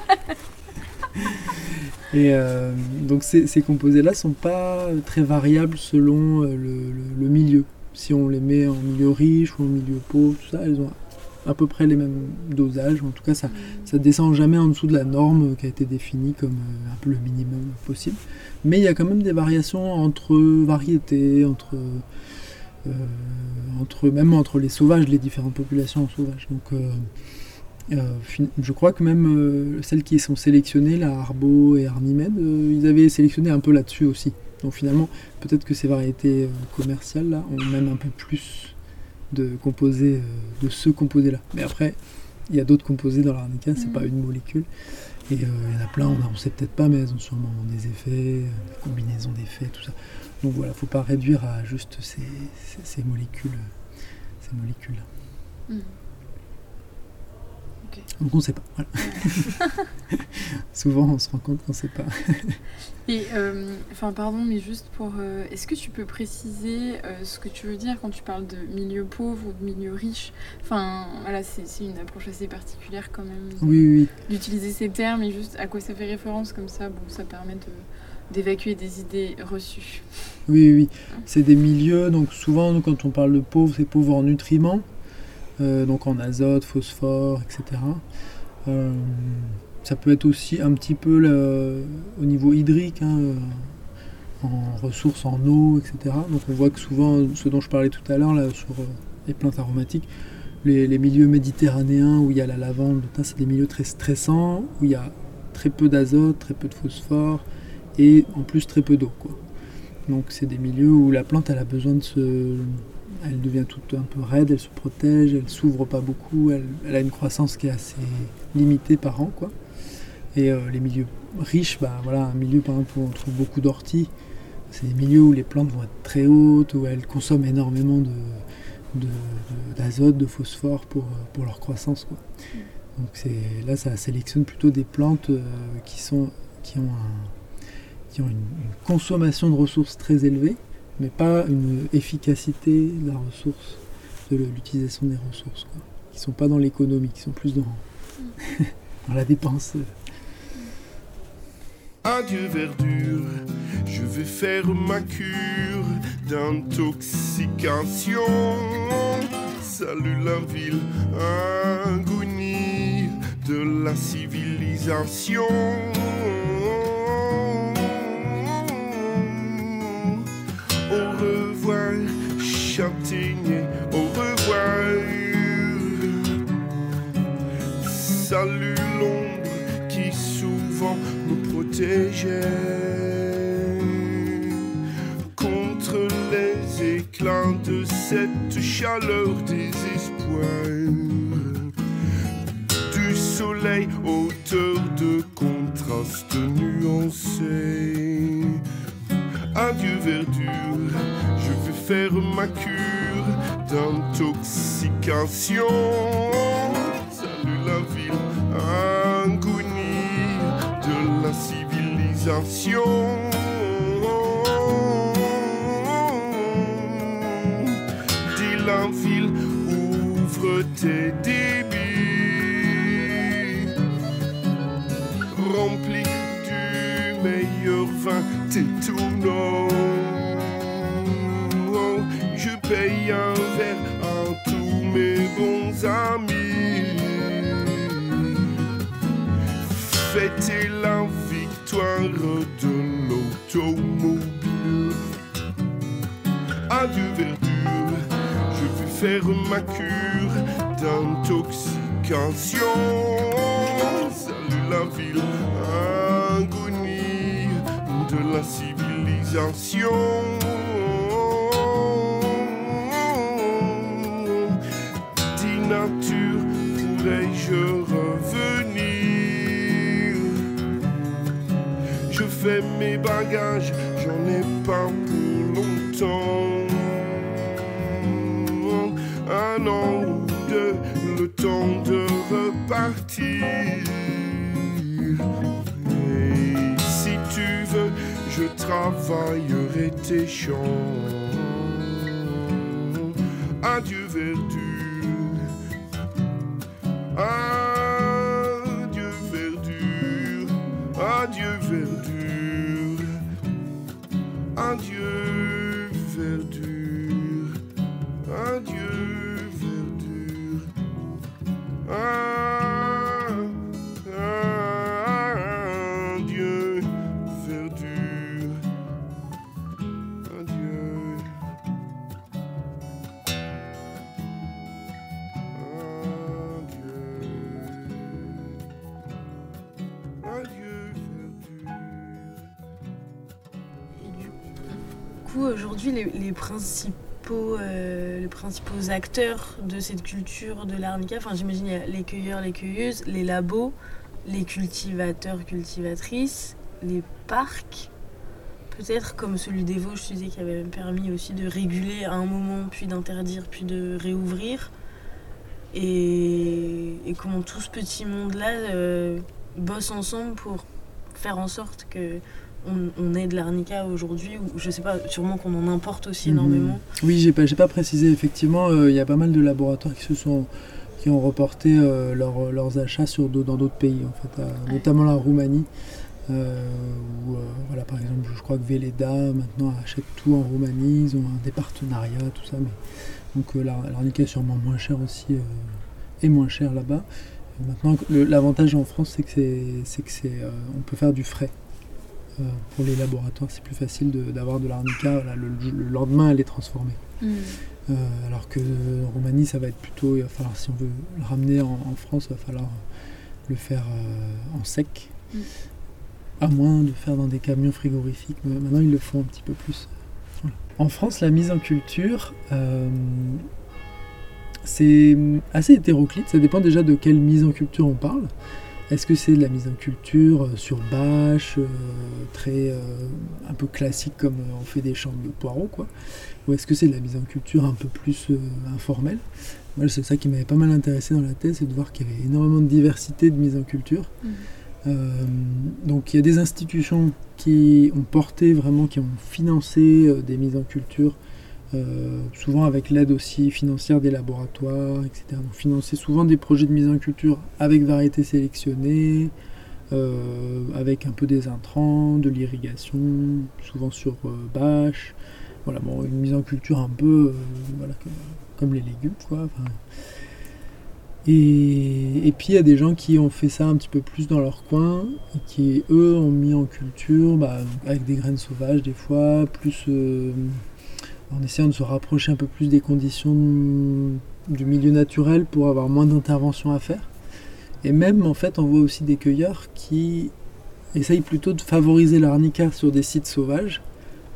Et donc ces composés-là sont pas très variables selon le milieu. Si on les met en milieu riche ou en milieu pauvre, tout ça, elles ont à peu près les mêmes dosages. En tout cas, ça descend jamais en dessous de la norme qui a été définie comme un peu le minimum possible. Mais il y a quand même des variations entre variétés, même entre les sauvages, les différentes populations sauvages. Donc, je crois que même celles qui sont sélectionnées, la Arbo et Arnimède, ils avaient sélectionné un peu là-dessus aussi. Donc finalement, peut-être que ces variétés commerciales là ont même un peu plus de composés, de ce composé-là. Mais après, il y a d'autres composés dans l'arnica, c'est pas une molécule. Et il y en a plein, on ne sait peut-être pas, mais elles ont sûrement des effets, des combinaisons d'effets, tout ça. Donc voilà, il ne faut pas réduire à juste ces molécules, ces molécules-là. Okay. Donc on ne sait pas. Voilà. Souvent, on se rend compte qu'on ne sait pas. Et, pardon, mais juste pour... est-ce que tu peux préciser ce que tu veux dire quand tu parles de milieu pauvre ou de milieu riche ? Enfin, voilà, c'est une approche assez particulière quand même. Oui. D'utiliser ces termes et juste à quoi ça fait référence, comme ça, ça permet d'évacuer des idées reçues. Oui. C'est des milieux, donc souvent, quand on parle de pauvre, c'est pauvre en nutriments, donc en azote, phosphore, etc. Ça peut être aussi un petit peu au niveau hydrique, en ressources en eau, etc. Donc on voit que souvent, ce dont je parlais tout à l'heure là, sur les plantes aromatiques, les milieux méditerranéens où il y a la lavande, c'est des milieux très stressants, où il y a très peu d'azote, très peu de phosphore, et en plus très peu d'eau, quoi. Donc c'est des milieux où la plante elle a besoin elle devient toute un peu raide, elle se protège, elle s'ouvre pas beaucoup, elle a une croissance qui est assez limitée par an, quoi. Et les milieux riches, un milieu par exemple où on trouve beaucoup d'orties, c'est des milieux où les plantes vont être très hautes, où elles consomment énormément d'azote, de phosphore pour leur croissance, quoi. Donc là ça sélectionne plutôt des plantes qui ont une consommation de ressources très élevée, mais pas une efficacité de la ressource, de l'utilisation des ressources, quoi. Qui ne sont pas dans l'économie, qui sont plus dans la dépense. Adieu verdure, je vais faire ma cure d'intoxication. Salut la ville, agonie de la civilisation. Au revoir, châtaignier, au revoir. Salut l'ombre qui souvent nous protégeait. éclats de cette chaleur des espoirs. Du soleil, hauteur de contraste nuancé. Adieu verdure, je vais faire ma cure d'intoxication. Salut la ville, agonie de la civilisation. Dis la ville, ouvre tes débits, remplis du meilleur vin tes tourneaux. Je paye un verre à tous mes bons amis. Fêtez la victoire de l'automobile. Adieu verdure, je vais faire ma cure d'intoxication. Salut la ville, agonie de la civilisation. Dis nature, pourrais-je revenir? Je fais mes bagages, j'en ai pas pour longtemps. Un an ou deux, le temps de repartir. Et si tu veux, je travaillerai tes champs. Adieu verdure, adieu verdure, adieu verdure, adieu verdure, adieu verdure, adieu verdure, adieu. Aujourd'hui, les principaux acteurs de cette culture de l'Arnica, enfin j'imagine il y a les cueilleurs, les cueilleuses, les labos, les cultivateurs, cultivatrices, les parcs, peut-être comme celui des Vosges, tu disais, qui avait permis aussi de réguler à un moment, puis d'interdire, puis de réouvrir. Et comment tout ce petit monde-là bosse ensemble pour faire en sorte que on ait de l'Arnica aujourd'hui, ou je sais pas, sûrement qu'on en importe aussi énormément. Oui, j'ai pas précisé, effectivement, il y a pas mal de laboratoires qui ont reporté leurs achats dans d'autres pays, en fait, notamment la Roumanie, où voilà, par exemple, je crois que Veleda maintenant achète tout en Roumanie, ils ont des partenariats, tout ça, mais donc l'Arnica est sûrement moins cher aussi, et moins cher là-bas. Maintenant, l'avantage en France, c'est que on peut faire du frais. Pour les laboratoires, c'est plus facile d'avoir de l'Arnica le lendemain, elle est transformée. Alors que en Roumanie, ça va être plutôt, il va falloir, si on veut le ramener en France, il va falloir le faire en sec, à moins de faire dans des camions frigorifiques. Mais maintenant, ils le font un petit peu plus. Voilà. En France, la mise en culture, c'est assez hétéroclite, ça dépend déjà de quelle mise en culture on parle. Est-ce que c'est de la mise en culture sur bâche, très un peu classique comme on fait des champs de poireaux, quoi, ou est-ce que c'est de la mise en culture un peu plus informelle? Moi, c'est ça qui m'avait pas mal intéressé dans la thèse, c'est de voir qu'il y avait énormément de diversité de mise en culture. Donc il y a des institutions qui ont porté vraiment, qui ont financé des mises en culture, souvent avec l'aide aussi financière des laboratoires, etc. Donc financer souvent des projets de mise en culture avec variétés sélectionnées, avec un peu des intrants, de l'irrigation, souvent sur bâche. Voilà, bon, une mise en culture un peu voilà, comme les légumes, quoi. Enfin, et puis il y a des gens qui ont fait ça un petit peu plus dans leur coin, et qui eux ont mis en culture avec des graines sauvages des fois, plus en essayant de se rapprocher un peu plus des conditions du milieu naturel pour avoir moins d'interventions à faire. Et même en fait on voit aussi des cueilleurs qui essayent plutôt de favoriser l'Arnica sur des sites sauvages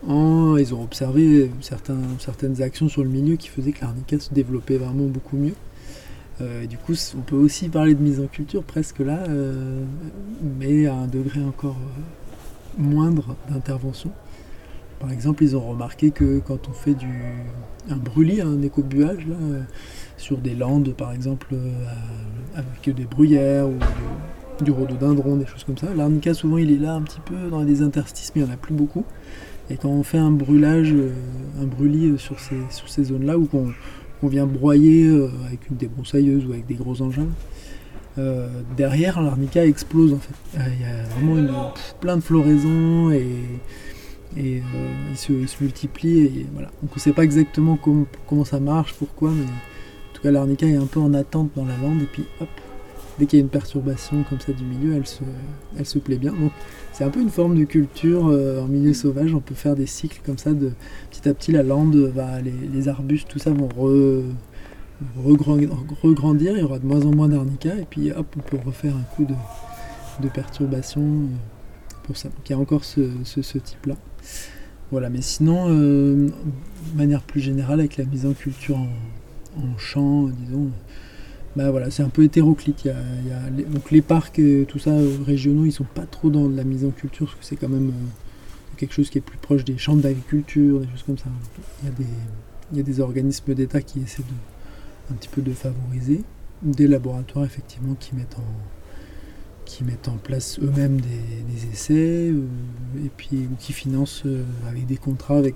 Ils ont observé certaines actions sur le milieu qui faisaient que l'arnica se développait vraiment beaucoup mieux. Et du coup, on peut aussi parler de mise en culture presque là, mais à un degré encore moindre d'intervention. Par exemple, ils ont remarqué que quand on fait un brûlis, un écobuage, là, sur des landes par exemple, avec des bruyères ou du rhododendron, des choses comme ça, l'arnica souvent il est là un petit peu dans des interstices, mais il n'y en a plus beaucoup. Et quand on fait un brûlis sur ces zones-là, ou qu'on vient broyer avec une débroussailleuse ou avec des gros engins, derrière l'arnica explose en fait. Il y a vraiment plein de floraisons et il se multiplie. Et voilà. Donc on ne sait pas exactement comment ça marche, pourquoi, mais en tout cas l'arnica est un peu en attente dans la lande, et puis hop, dès qu'il y a une perturbation comme ça du milieu, elle se plaît bien. Donc c'est un peu une forme de culture en milieu sauvage. On peut faire des cycles comme ça, petit à petit la lande, les arbustes, tout ça vont regrandir, il y aura de moins en moins d'arnica, et puis hop, on peut refaire un coup de perturbation pour ça. Donc il y a encore ce type-là. Voilà, mais sinon, de manière plus générale, avec la mise en culture en champ, disons, voilà, c'est un peu hétéroclite. Donc les parcs, tout ça, régionaux, ils sont pas trop dans la mise en culture, parce que c'est quand même quelque chose qui est plus proche des chambres d'agriculture, des choses comme ça. Il y a des organismes d'État qui essaient un petit peu de favoriser, des laboratoires effectivement qui mettent en place eux-mêmes des essais, et puis qui financent avec des contrats avec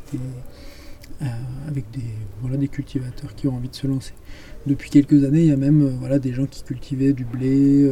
des cultivateurs qui ont envie de se lancer. Depuis quelques années, il y a même des gens qui cultivaient du blé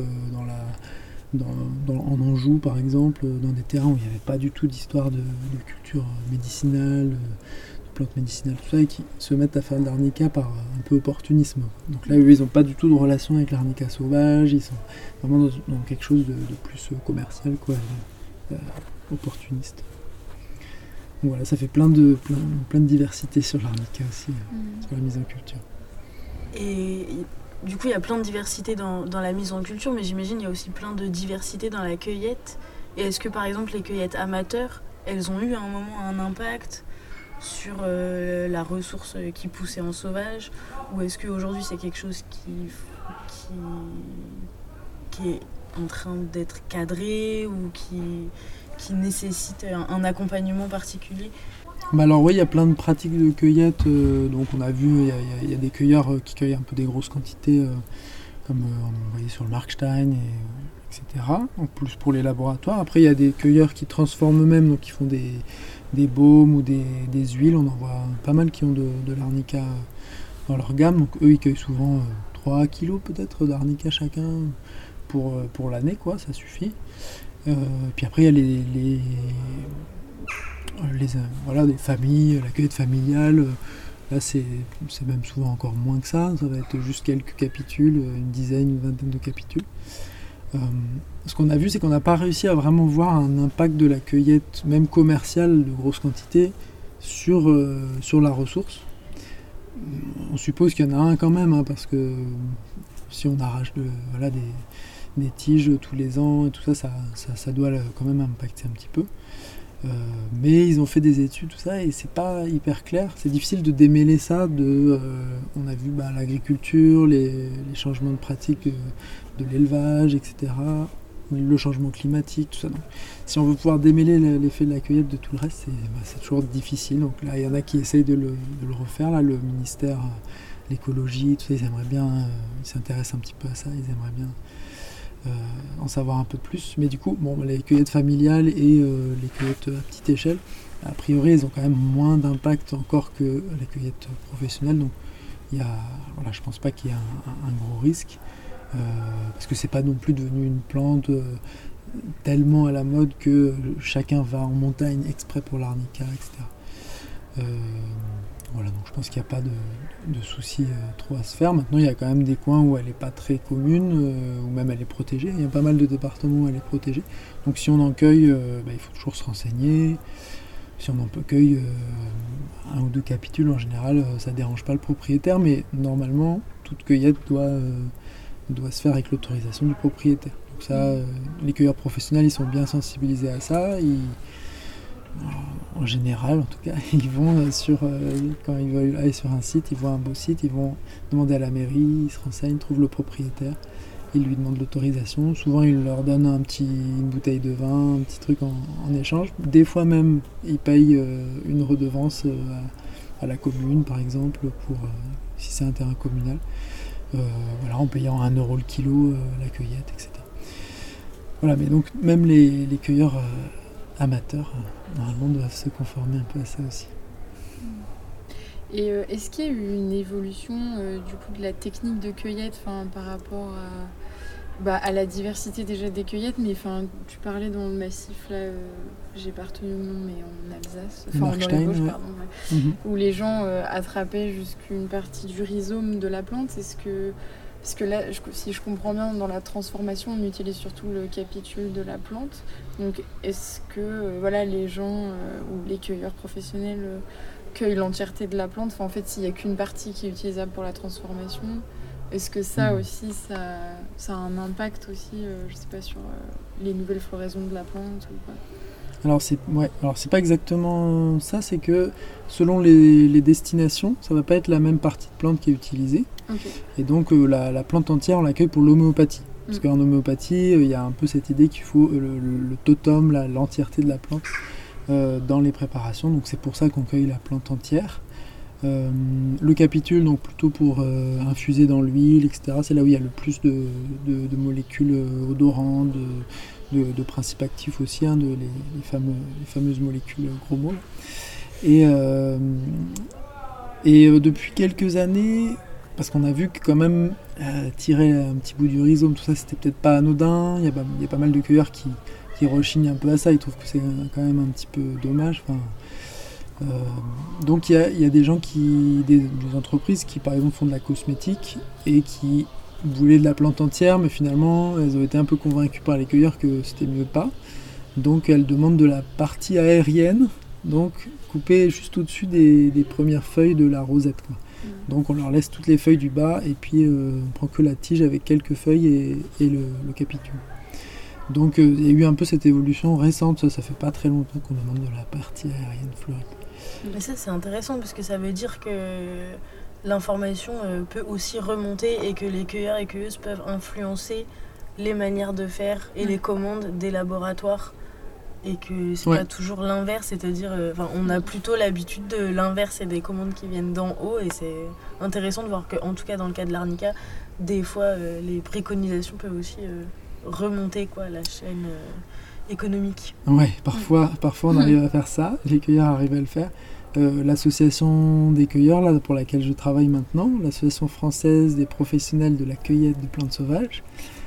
en Anjou par exemple, dans des terrains où il n'y avait pas du tout d'histoire de culture médicinale, de plantes médicinales, tout ça, et qui se mettent à faire de l'arnica par un peu opportunisme. Donc là, eux, ils n'ont pas du tout de relation avec l'arnica sauvage, ils sont vraiment dans quelque chose de plus commercial, quoi, opportuniste. Donc voilà, ça fait plein de diversité sur l'arnica aussi, sur la mise en culture. Et du coup, il y a plein de diversité dans la mise en culture, mais j'imagine qu'il y a aussi plein de diversité dans la cueillette. Et est-ce que, par exemple, les cueillettes amateurs, elles ont eu à un moment un impact sur la ressource qui poussait en sauvage, ou est-ce qu'aujourd'hui c'est quelque chose qui est en train d'être cadré ou qui nécessite un accompagnement particulier? Alors oui, il y a plein de pratiques de cueillette. Donc on a vu, il y a des cueilleurs qui cueillent un peu des grosses quantités, comme on voyait sur le Markstein, etc. En plus pour les laboratoires. Après il y a des cueilleurs qui transforment eux-mêmes, donc qui font des baumes ou des huiles. On en voit pas mal qui ont de l'arnica dans leur gamme. Donc eux ils cueillent souvent 3 kilos peut-être d'arnica chacun pour l'année, quoi, ça suffit. Puis après il y a les familles, la cueillette familiale. Là c'est même souvent encore moins que ça va être juste quelques capitules, une dizaine, une vingtaine de capitules. Ce qu'on a vu, c'est qu'on n'a pas réussi à vraiment voir un impact de la cueillette, même commerciale, de grosses quantités, sur la ressource. On suppose qu'il y en a un quand même, parce que si on arrache des tiges tous les ans et tout ça, ça doit quand même impacter un petit peu. Mais ils ont fait des études, tout ça, et c'est pas hyper clair. C'est difficile de démêler ça on a vu l'agriculture, les changements de pratiques de l'élevage, etc., le changement climatique, tout ça. Donc, si on veut pouvoir démêler l'effet de la cueillette de tout le reste, c'est toujours difficile. Donc là, il y en a qui essayent de le refaire. Là, le ministère, l'écologie, tout ça, ils s'intéressent un petit peu à ça, ils aimeraient bien en savoir un peu plus. Mais du coup, les cueillettes familiales et les cueillettes à petite échelle, a priori, elles ont quand même moins d'impact encore que les cueillettes professionnelles. Donc, je pense pas qu'il y ait un gros risque. Parce que c'est pas non plus devenu une plante tellement à la mode que chacun va en montagne exprès pour l'arnica, etc. Donc je pense qu'il n'y a pas de souci trop à se faire. Maintenant, il y a quand même des coins où elle n'est pas très commune, où même elle est protégée. Il y a pas mal de départements où elle est protégée. Donc si on en cueille, il faut toujours se renseigner. Si on en cueille 1 ou 2 capitules, en général, ça ne dérange pas le propriétaire, mais normalement, toute cueillette doit se faire avec l'autorisation du propriétaire. Donc ça, les cueilleurs professionnels, ils sont bien sensibilisés à ça. en général, en tout cas, ils vont quand ils veulent aller sur un site, ils voient un beau site, ils vont demander à la mairie, ils se renseignent, trouvent le propriétaire, ils lui demandent l'autorisation. Souvent, ils leur donnent une bouteille de vin, un petit truc en échange. Des fois même, ils payent une redevance à la commune, par exemple, si c'est un terrain communal, en payant 1 € le kilo la cueillette, etc. Voilà, mais donc même les cueilleurs amateurs, normalement, doivent se conformer un peu à ça aussi. Et est-ce qu'il y a eu une évolution du coup de la technique de cueillette par rapport à la diversité déjà des cueillettes, mais tu parlais dans le massif là, j'ai pas retenu le nom, mais en Alsace, dans les Vosges, pardon, ouais, où les gens attrapaient jusqu'une partie du rhizome de la plante. Parce que là, si je comprends bien, dans la transformation, on utilise surtout le capitule de la plante. Donc, est-ce que les gens ou les cueilleurs professionnels cueillent l'entièreté de la plante ? En fait, s'il n'y a qu'une partie qui est utilisable pour la transformation, est-ce que ça aussi, ça a un impact aussi, je sais pas, sur les nouvelles floraisons de la plante ou pas ? Alors c'est pas exactement ça, c'est que selon les destinations, ça va pas être la même partie de plante qui est utilisée. Okay. Et donc la plante entière, on l'accueille pour l'homéopathie. Parce qu'en homéopathie, il y a un peu cette idée qu'il faut le totum, l'entièreté de la plante dans les préparations. Donc c'est pour ça qu'on cueille la plante entière. Le capitule, donc plutôt pour infuser dans l'huile, etc. C'est là où il y a le plus de molécules odorantes, de principes actifs aussi, les fameuses molécules gros mots. Et depuis quelques années, parce qu'on a vu que quand même tirer un petit bout du rhizome, tout ça, c'était peut-être pas anodin. Il y a pas mal de cueilleurs qui rechignent un peu à ça. Ils trouvent que c'est quand même un petit peu dommage. Donc il y a des gens des entreprises qui par exemple font de la cosmétique et qui voulaient de la plante entière, mais finalement elles ont été un peu convaincues par les cueilleurs que c'était mieux pas. Donc elles demandent de la partie aérienne, donc coupée juste au-dessus des premières feuilles de la rosette, quoi. Donc on leur laisse toutes les feuilles du bas et puis on prend que la tige avec quelques feuilles et le capitule. Donc il y a eu un peu cette évolution récente, ça fait pas très longtemps qu'on demande de la partie aérienne fleurie. Mais ça c'est intéressant parce que ça veut dire que l'information peut aussi remonter et que les cueilleurs et cueilleuses peuvent influencer les manières de faire et les commandes des laboratoires. Et que c'est pas toujours l'inverse, c'est-à-dire on a plutôt l'habitude de l'inverse et des commandes qui viennent d'en haut, et c'est intéressant de voir qu'en tout cas dans le cas de l'Arnica, des fois les préconisations peuvent aussi remonter la chaîne économique. Ouais, parfois on arrive à faire ça, les cueilleurs arrivent à le faire. L'association des cueilleurs là, pour laquelle je travaille maintenant, l'association française des professionnels de la cueillette de plantes sauvages,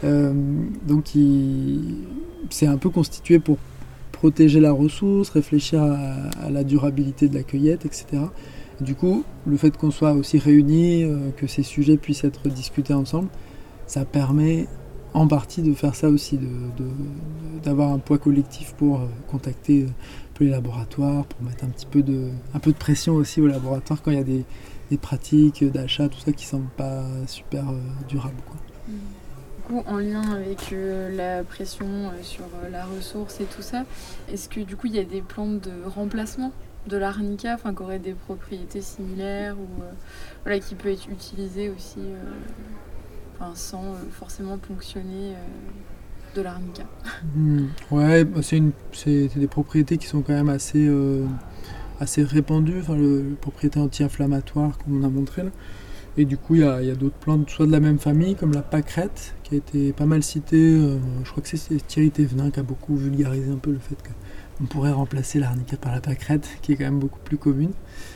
c'est un peu constitué pour protéger la ressource, réfléchir à la durabilité de la cueillette, etc. Du coup, le fait qu'on soit aussi réunis, que ces sujets puissent être discutés ensemble, ça permet en partie de faire ça aussi, d'avoir un poids collectif pour contacter un peu les laboratoires, pour mettre un peu de pression aussi aux laboratoires quand il y a des pratiques d'achat, tout ça qui ne semblent pas super durables, quoi. En lien avec la pression sur la ressource et tout ça, est-ce que du coup il y a des plantes de remplacement de l'Arnica, qui auraient des propriétés similaires ou qui peut être utilisées aussi sans forcément ponctionner de l'Arnica? Ouais, c'est des propriétés qui sont quand même assez répandues, les propriétés anti-inflammatoires comme on a montré là. Et du coup, il y a d'autres plantes, soit de la même famille, comme la pâquerette, qui a été pas mal citée. Je crois que c'est Thierry Thévenin qui a beaucoup vulgarisé un peu le fait qu'on pourrait remplacer l'Arnica par la pâquerette, qui est quand même beaucoup plus commune.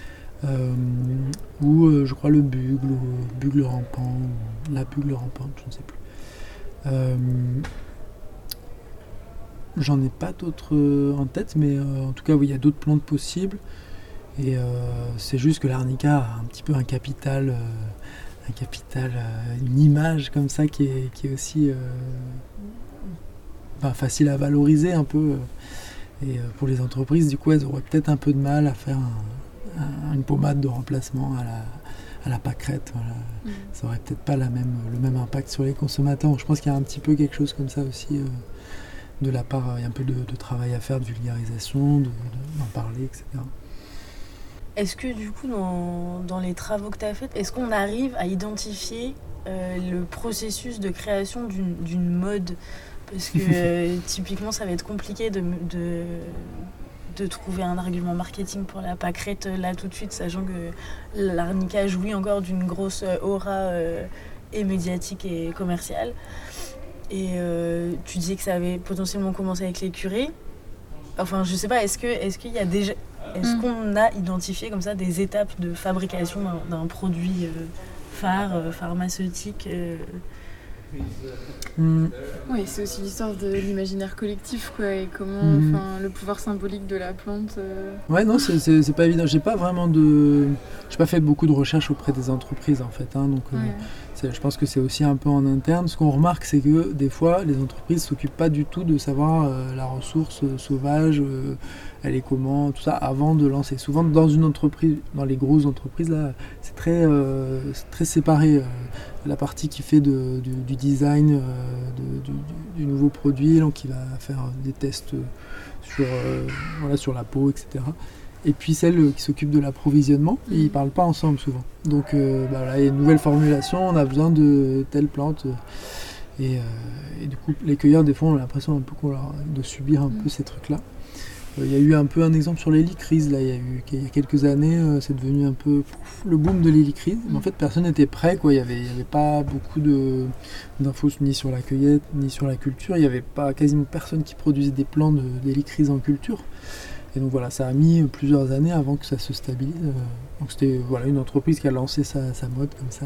Ou je crois le bugle rampant, la bugle rampante, je ne sais plus. J'en ai pas d'autres en tête, mais en tout cas, oui, il y a d'autres plantes possibles. Et c'est juste que l'Arnica a un petit peu un capital, une image comme ça qui est aussi facile à valoriser un peu. Et pour les entreprises, du coup, elles auraient peut-être un peu de mal à faire une pommade de remplacement à la pâquerette. Voilà. Ça aurait peut-être pas le même impact sur les consommateurs. Je pense qu'il y a un petit peu quelque chose comme ça aussi de la part, il y a un peu de travail à faire, de vulgarisation, d'en parler, etc. Est-ce que du coup, dans les travaux que tu as faits, est-ce qu'on arrive à identifier le processus de création d'une mode ? Parce que typiquement, ça va être compliqué de trouver un argument marketing pour la pâquerette là tout de suite, sachant que l'arnica jouit encore d'une grosse aura et médiatique et commerciale. Et tu disais que ça avait potentiellement commencé avec les curés. Enfin, je sais pas, est-ce qu'il y a déjà... Est-ce qu'on a identifié comme ça des étapes de fabrication d'un produit phare, pharmaceutique Oui, c'est aussi l'histoire de l'imaginaire collectif, quoi, et comment, le pouvoir symbolique de la plante. Ouais, non, c'est pas évident. J'ai pas fait beaucoup de recherches auprès des entreprises, en fait, hein, donc je pense que c'est aussi un peu en interne. Ce qu'on remarque, c'est que des fois, les entreprises s'occupent pas du tout de savoir la ressource sauvage, elle est comment, tout ça, avant de lancer. Souvent, dans une entreprise, dans les grosses entreprises, là, c'est très séparé. La partie qui fait du design du nouveau produit, donc qui va faire des tests sur la peau, etc. Et puis celle qui s'occupe de l'approvisionnement, et ils ne parlent pas ensemble souvent. Donc il y a une nouvelle formulation, on a besoin de telle plante. Et du coup, les cueilleurs, des fois, ont l'impression un peu de subir un peu ces trucs-là. Il y a eu un peu un exemple sur l'hélicryse, là, il y a quelques années, c'est devenu un peu le boom de l'hélicryse. Mais en fait, personne n'était prêt, quoi. Il y avait pas beaucoup d'infos ni sur la cueillette, ni sur la culture. Il n'y avait pas quasiment personne qui produisait des plants d'hélicryse en culture. Et donc voilà, ça a mis plusieurs années avant que ça se stabilise. Donc c'était une entreprise qui a lancé sa mode comme ça.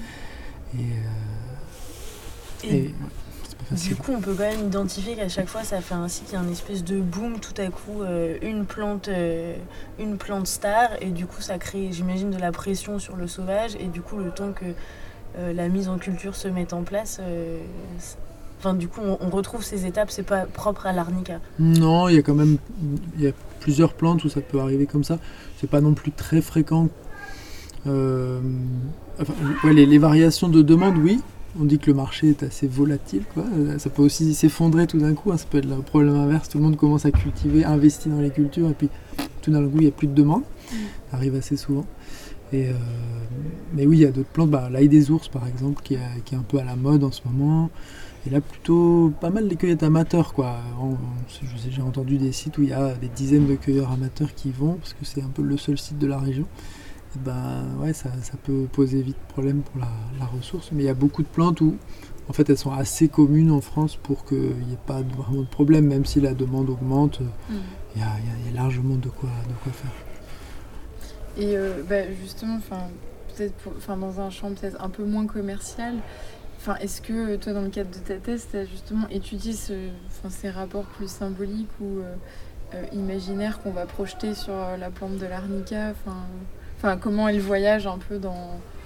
Du coup, on peut quand même identifier qu'à chaque fois, ça fait ainsi qu'il y a une espèce de boom, tout à coup, une plante star, et du coup, ça crée, j'imagine, de la pression sur le sauvage, et du coup, le temps que la mise en culture se mette en place, du coup, on retrouve ces étapes, c'est pas propre à l'arnica. Non, il y a plusieurs plantes où ça peut arriver comme ça. C'est pas non plus très fréquent. Les variations de demande, oui. On dit que le marché est assez volatile, quoi. Ça peut aussi s'effondrer tout d'un coup, hein. Ça peut être le problème inverse, tout le monde commence à cultiver, investit dans les cultures, et puis tout d'un coup il n'y a plus de demande. Ça arrive assez souvent. Mais oui, il y a d'autres plantes, l'ail des ours par exemple, qui est un peu à la mode en ce moment. Et là plutôt pas mal les cueillettes amateurs, quoi. J'ai entendu des sites où il y a des dizaines de cueilleurs amateurs qui y vont, parce que c'est un peu le seul site de la région. Ça peut poser vite problème pour la ressource, mais il y a beaucoup de plantes où en fait elles sont assez communes en France pour qu'il n'y ait pas vraiment de problème, même si la demande augmente, il y a largement de quoi faire. Et justement, peut-être dans un champ peut-être un peu moins commercial, est-ce que toi dans le cadre de ta thèse tu as justement étudié ces rapports plus symboliques ou imaginaires qu'on va projeter sur la plante de l'arnica, comment elle voyage un peu dans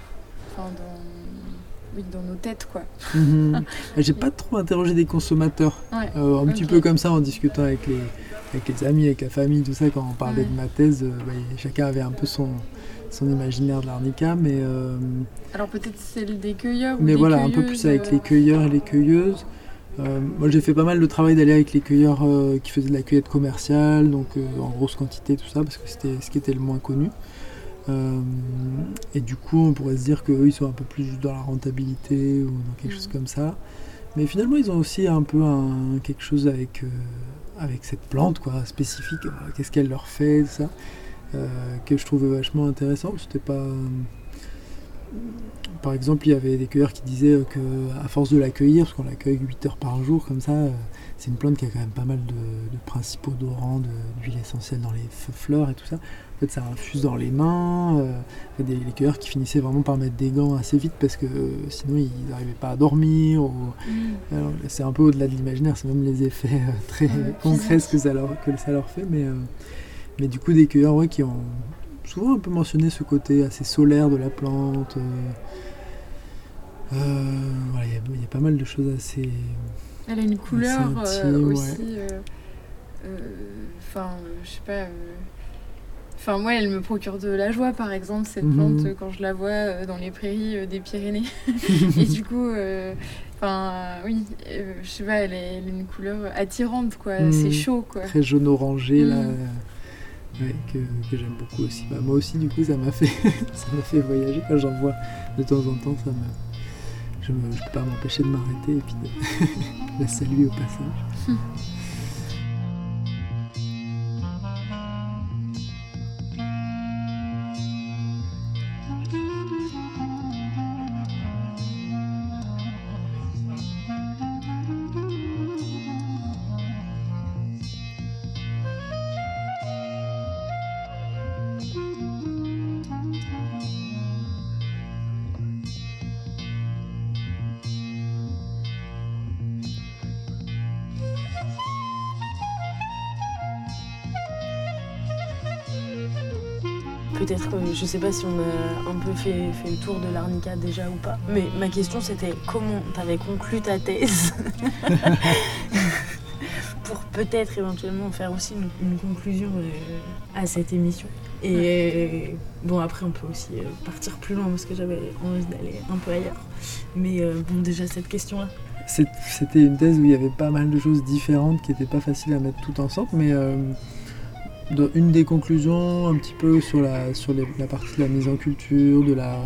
nos têtes, quoi. J'ai pas trop interrogé des consommateurs. Un petit peu comme ça, en discutant avec les amis, avec la famille, tout ça, quand on parlait de ma thèse, chacun avait un peu son imaginaire de l'arnica, mais... Alors peut-être celle des cueilleurs ou mais des voilà, cueilleuses, un peu plus avec les cueilleurs et les cueilleuses. Moi j'ai fait pas mal de travail d'aller avec les cueilleurs qui faisaient de la cueillette commerciale, donc en grosse quantité, tout ça, parce que c'était ce qui était le moins connu. Et du coup on pourrait se dire qu'eux ils sont un peu plus dans la rentabilité ou dans quelque chose comme ça, mais finalement ils ont aussi un peu quelque chose avec cette plante, quoi, spécifique, qu'est-ce qu'elle leur fait, tout ça, que je trouvais vachement intéressant. C'était pas... Par exemple, il y avait des cueilleurs qui disaient qu'à force de l'accueillir, parce qu'on l'accueille 8 heures par jour comme ça, c'est une plante qui a quand même pas mal de principaux odorants, d'huile essentielle dans les fleurs et tout ça. En fait, ça infuse dans les mains. Il y a des cueilleurs qui finissaient vraiment par mettre des gants assez vite parce que sinon ils n'arrivaient pas à dormir. Alors, c'est un peu au-delà de l'imaginaire, c'est même les effets très concrets que ça leur fait. Mais du coup, des cueilleurs qui ont souvent un peu mentionné ce côté assez solaire de la plante. Il y a pas mal de choses assez... Elle a une couleur intime, aussi... je sais pas... moi, elle me procure de la joie, par exemple, cette plante, quand je la vois dans les prairies des Pyrénées. Et du coup, Enfin, oui, je sais pas, elle a une couleur attirante, quoi. C'est chaud, quoi. Très jaune-orangé, là. Ouais, que j'aime beaucoup aussi. Bah, moi aussi, du coup, ça m'a fait voyager. Quand j'en vois de temps en temps, je peux pas m'empêcher de m'arrêter et puis de la saluer au passage. Peut-être, je sais pas si on a un peu fait le tour de l'Arnica déjà ou pas, mais ma question c'était comment t'avais conclu ta thèse pour peut-être éventuellement faire aussi une conclusion à cette émission. Et bon, après on peut aussi partir plus loin parce que j'avais envie d'aller un peu ailleurs, mais bon, déjà cette question-là. C'était une thèse où il y avait pas mal de choses différentes qui n'étaient pas faciles à mettre tout ensemble, mais une des conclusions un petit peu sur la partie de la mise en culture,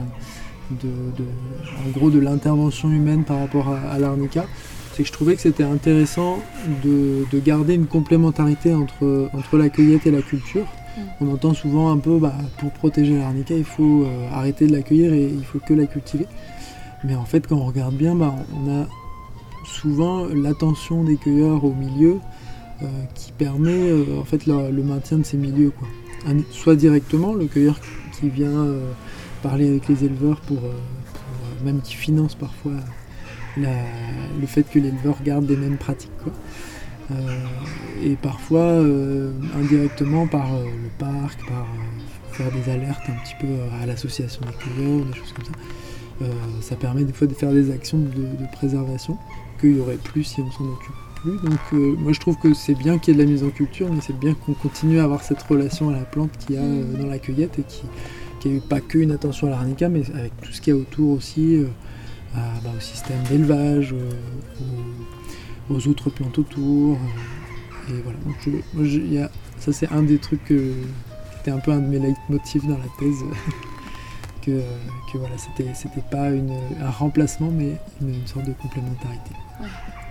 en gros de l'intervention humaine par rapport à l'Arnica, c'est que je trouvais que c'était intéressant de garder une complémentarité entre la cueillette et la culture. On entend souvent un peu, pour protéger l'Arnica, il faut arrêter de la cueillir et il faut que la cultiver. Mais en fait, quand on regarde bien, on a souvent l'attention des cueilleurs au milieu qui permet en fait le maintien de ces milieux, quoi. Soit directement, le cueilleur qui vient parler avec les éleveurs pour même qui finance parfois le fait que l'éleveur garde les mêmes pratiques, quoi. Et parfois indirectement par le parc, par faire des alertes un petit peu à l'association des cueilleurs, des choses comme ça. Ça permet des fois de faire des actions de préservation qu'il n'y aurait plus si on s'en occupe plus. Donc moi je trouve que c'est bien qu'il y ait de la mise en culture, mais c'est bien qu'on continue à avoir cette relation à la plante qu'il y a dans la cueillette et qu'il n'y ait pas qu'une attention à l'Arnica, mais avec tout ce qu'il y a autour aussi, au système d'élevage, aux autres plantes autour. Et voilà, donc ça c'est un des trucs qui était un peu un de mes leitmotifs dans la thèse. que voilà, c'était pas un remplacement, mais une sorte de complémentarité. Ouais.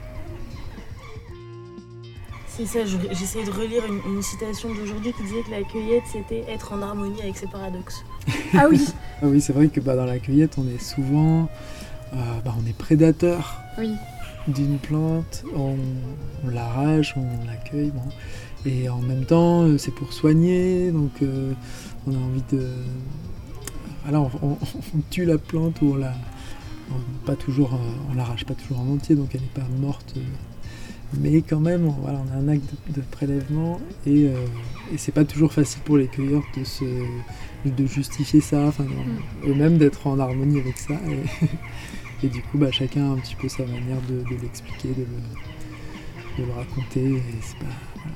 C'est ça, j'essayais de relire une citation d'aujourd'hui qui disait que la cueillette, c'était être en harmonie avec ses paradoxes. Ah oui. Ah oui, c'est vrai que dans la cueillette, on est souvent on est prédateur d'une plante, on l'arrache, on l'accueille, et en même temps, c'est pour soigner, donc on a envie de... Voilà, on tue la plante ou on l'arrache pas toujours en entier, donc elle n'est pas morte, mais quand même, on a un acte de prélèvement et c'est pas toujours facile pour les cueilleurs de justifier ça, eux-mêmes d'être en harmonie avec ça, et du coup chacun a un petit peu sa manière de l'expliquer, de le raconter, et c'est pas... Voilà.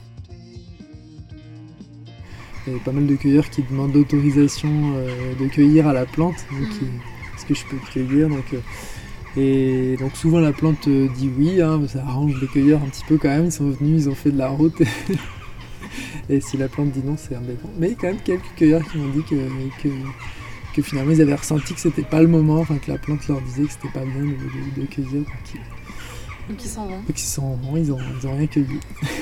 Il y a pas mal de cueilleurs qui demandent l'autorisation de cueillir à la plante, donc est-ce que je peux cueillir, et donc souvent la plante dit oui, ça arrange les cueilleurs un petit peu quand même, ils sont venus, ils ont fait de la route, et si la plante dit non, c'est embêtant. Mais il y a quand même quelques cueilleurs qui m'ont dit que finalement ils avaient ressenti que c'était pas le moment, que la plante leur disait que c'était pas bien de cueillir, donc ils s'en vont. Donc ils s'en vont, ils ont rien cueilli.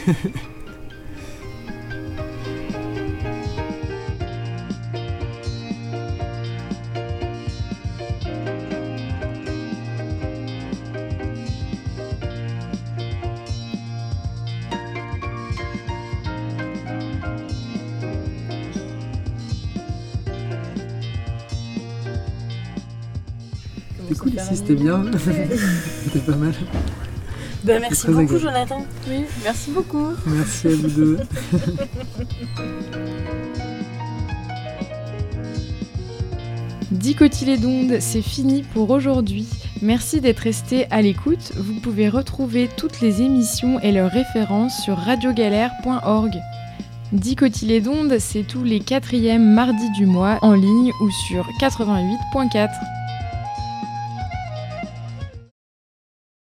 Écoute, ici c'était bien, c'était pas mal. Merci beaucoup agréable. Jonathan. Oui, merci beaucoup. Merci à vous deux. Dicotylédonde, c'est fini pour aujourd'hui. Merci d'être resté à l'écoute. Vous pouvez retrouver toutes les émissions et leurs références sur radiogalère.org. Dicotylédonde, c'est tous les 4e mardis du mois en ligne ou sur 88.4.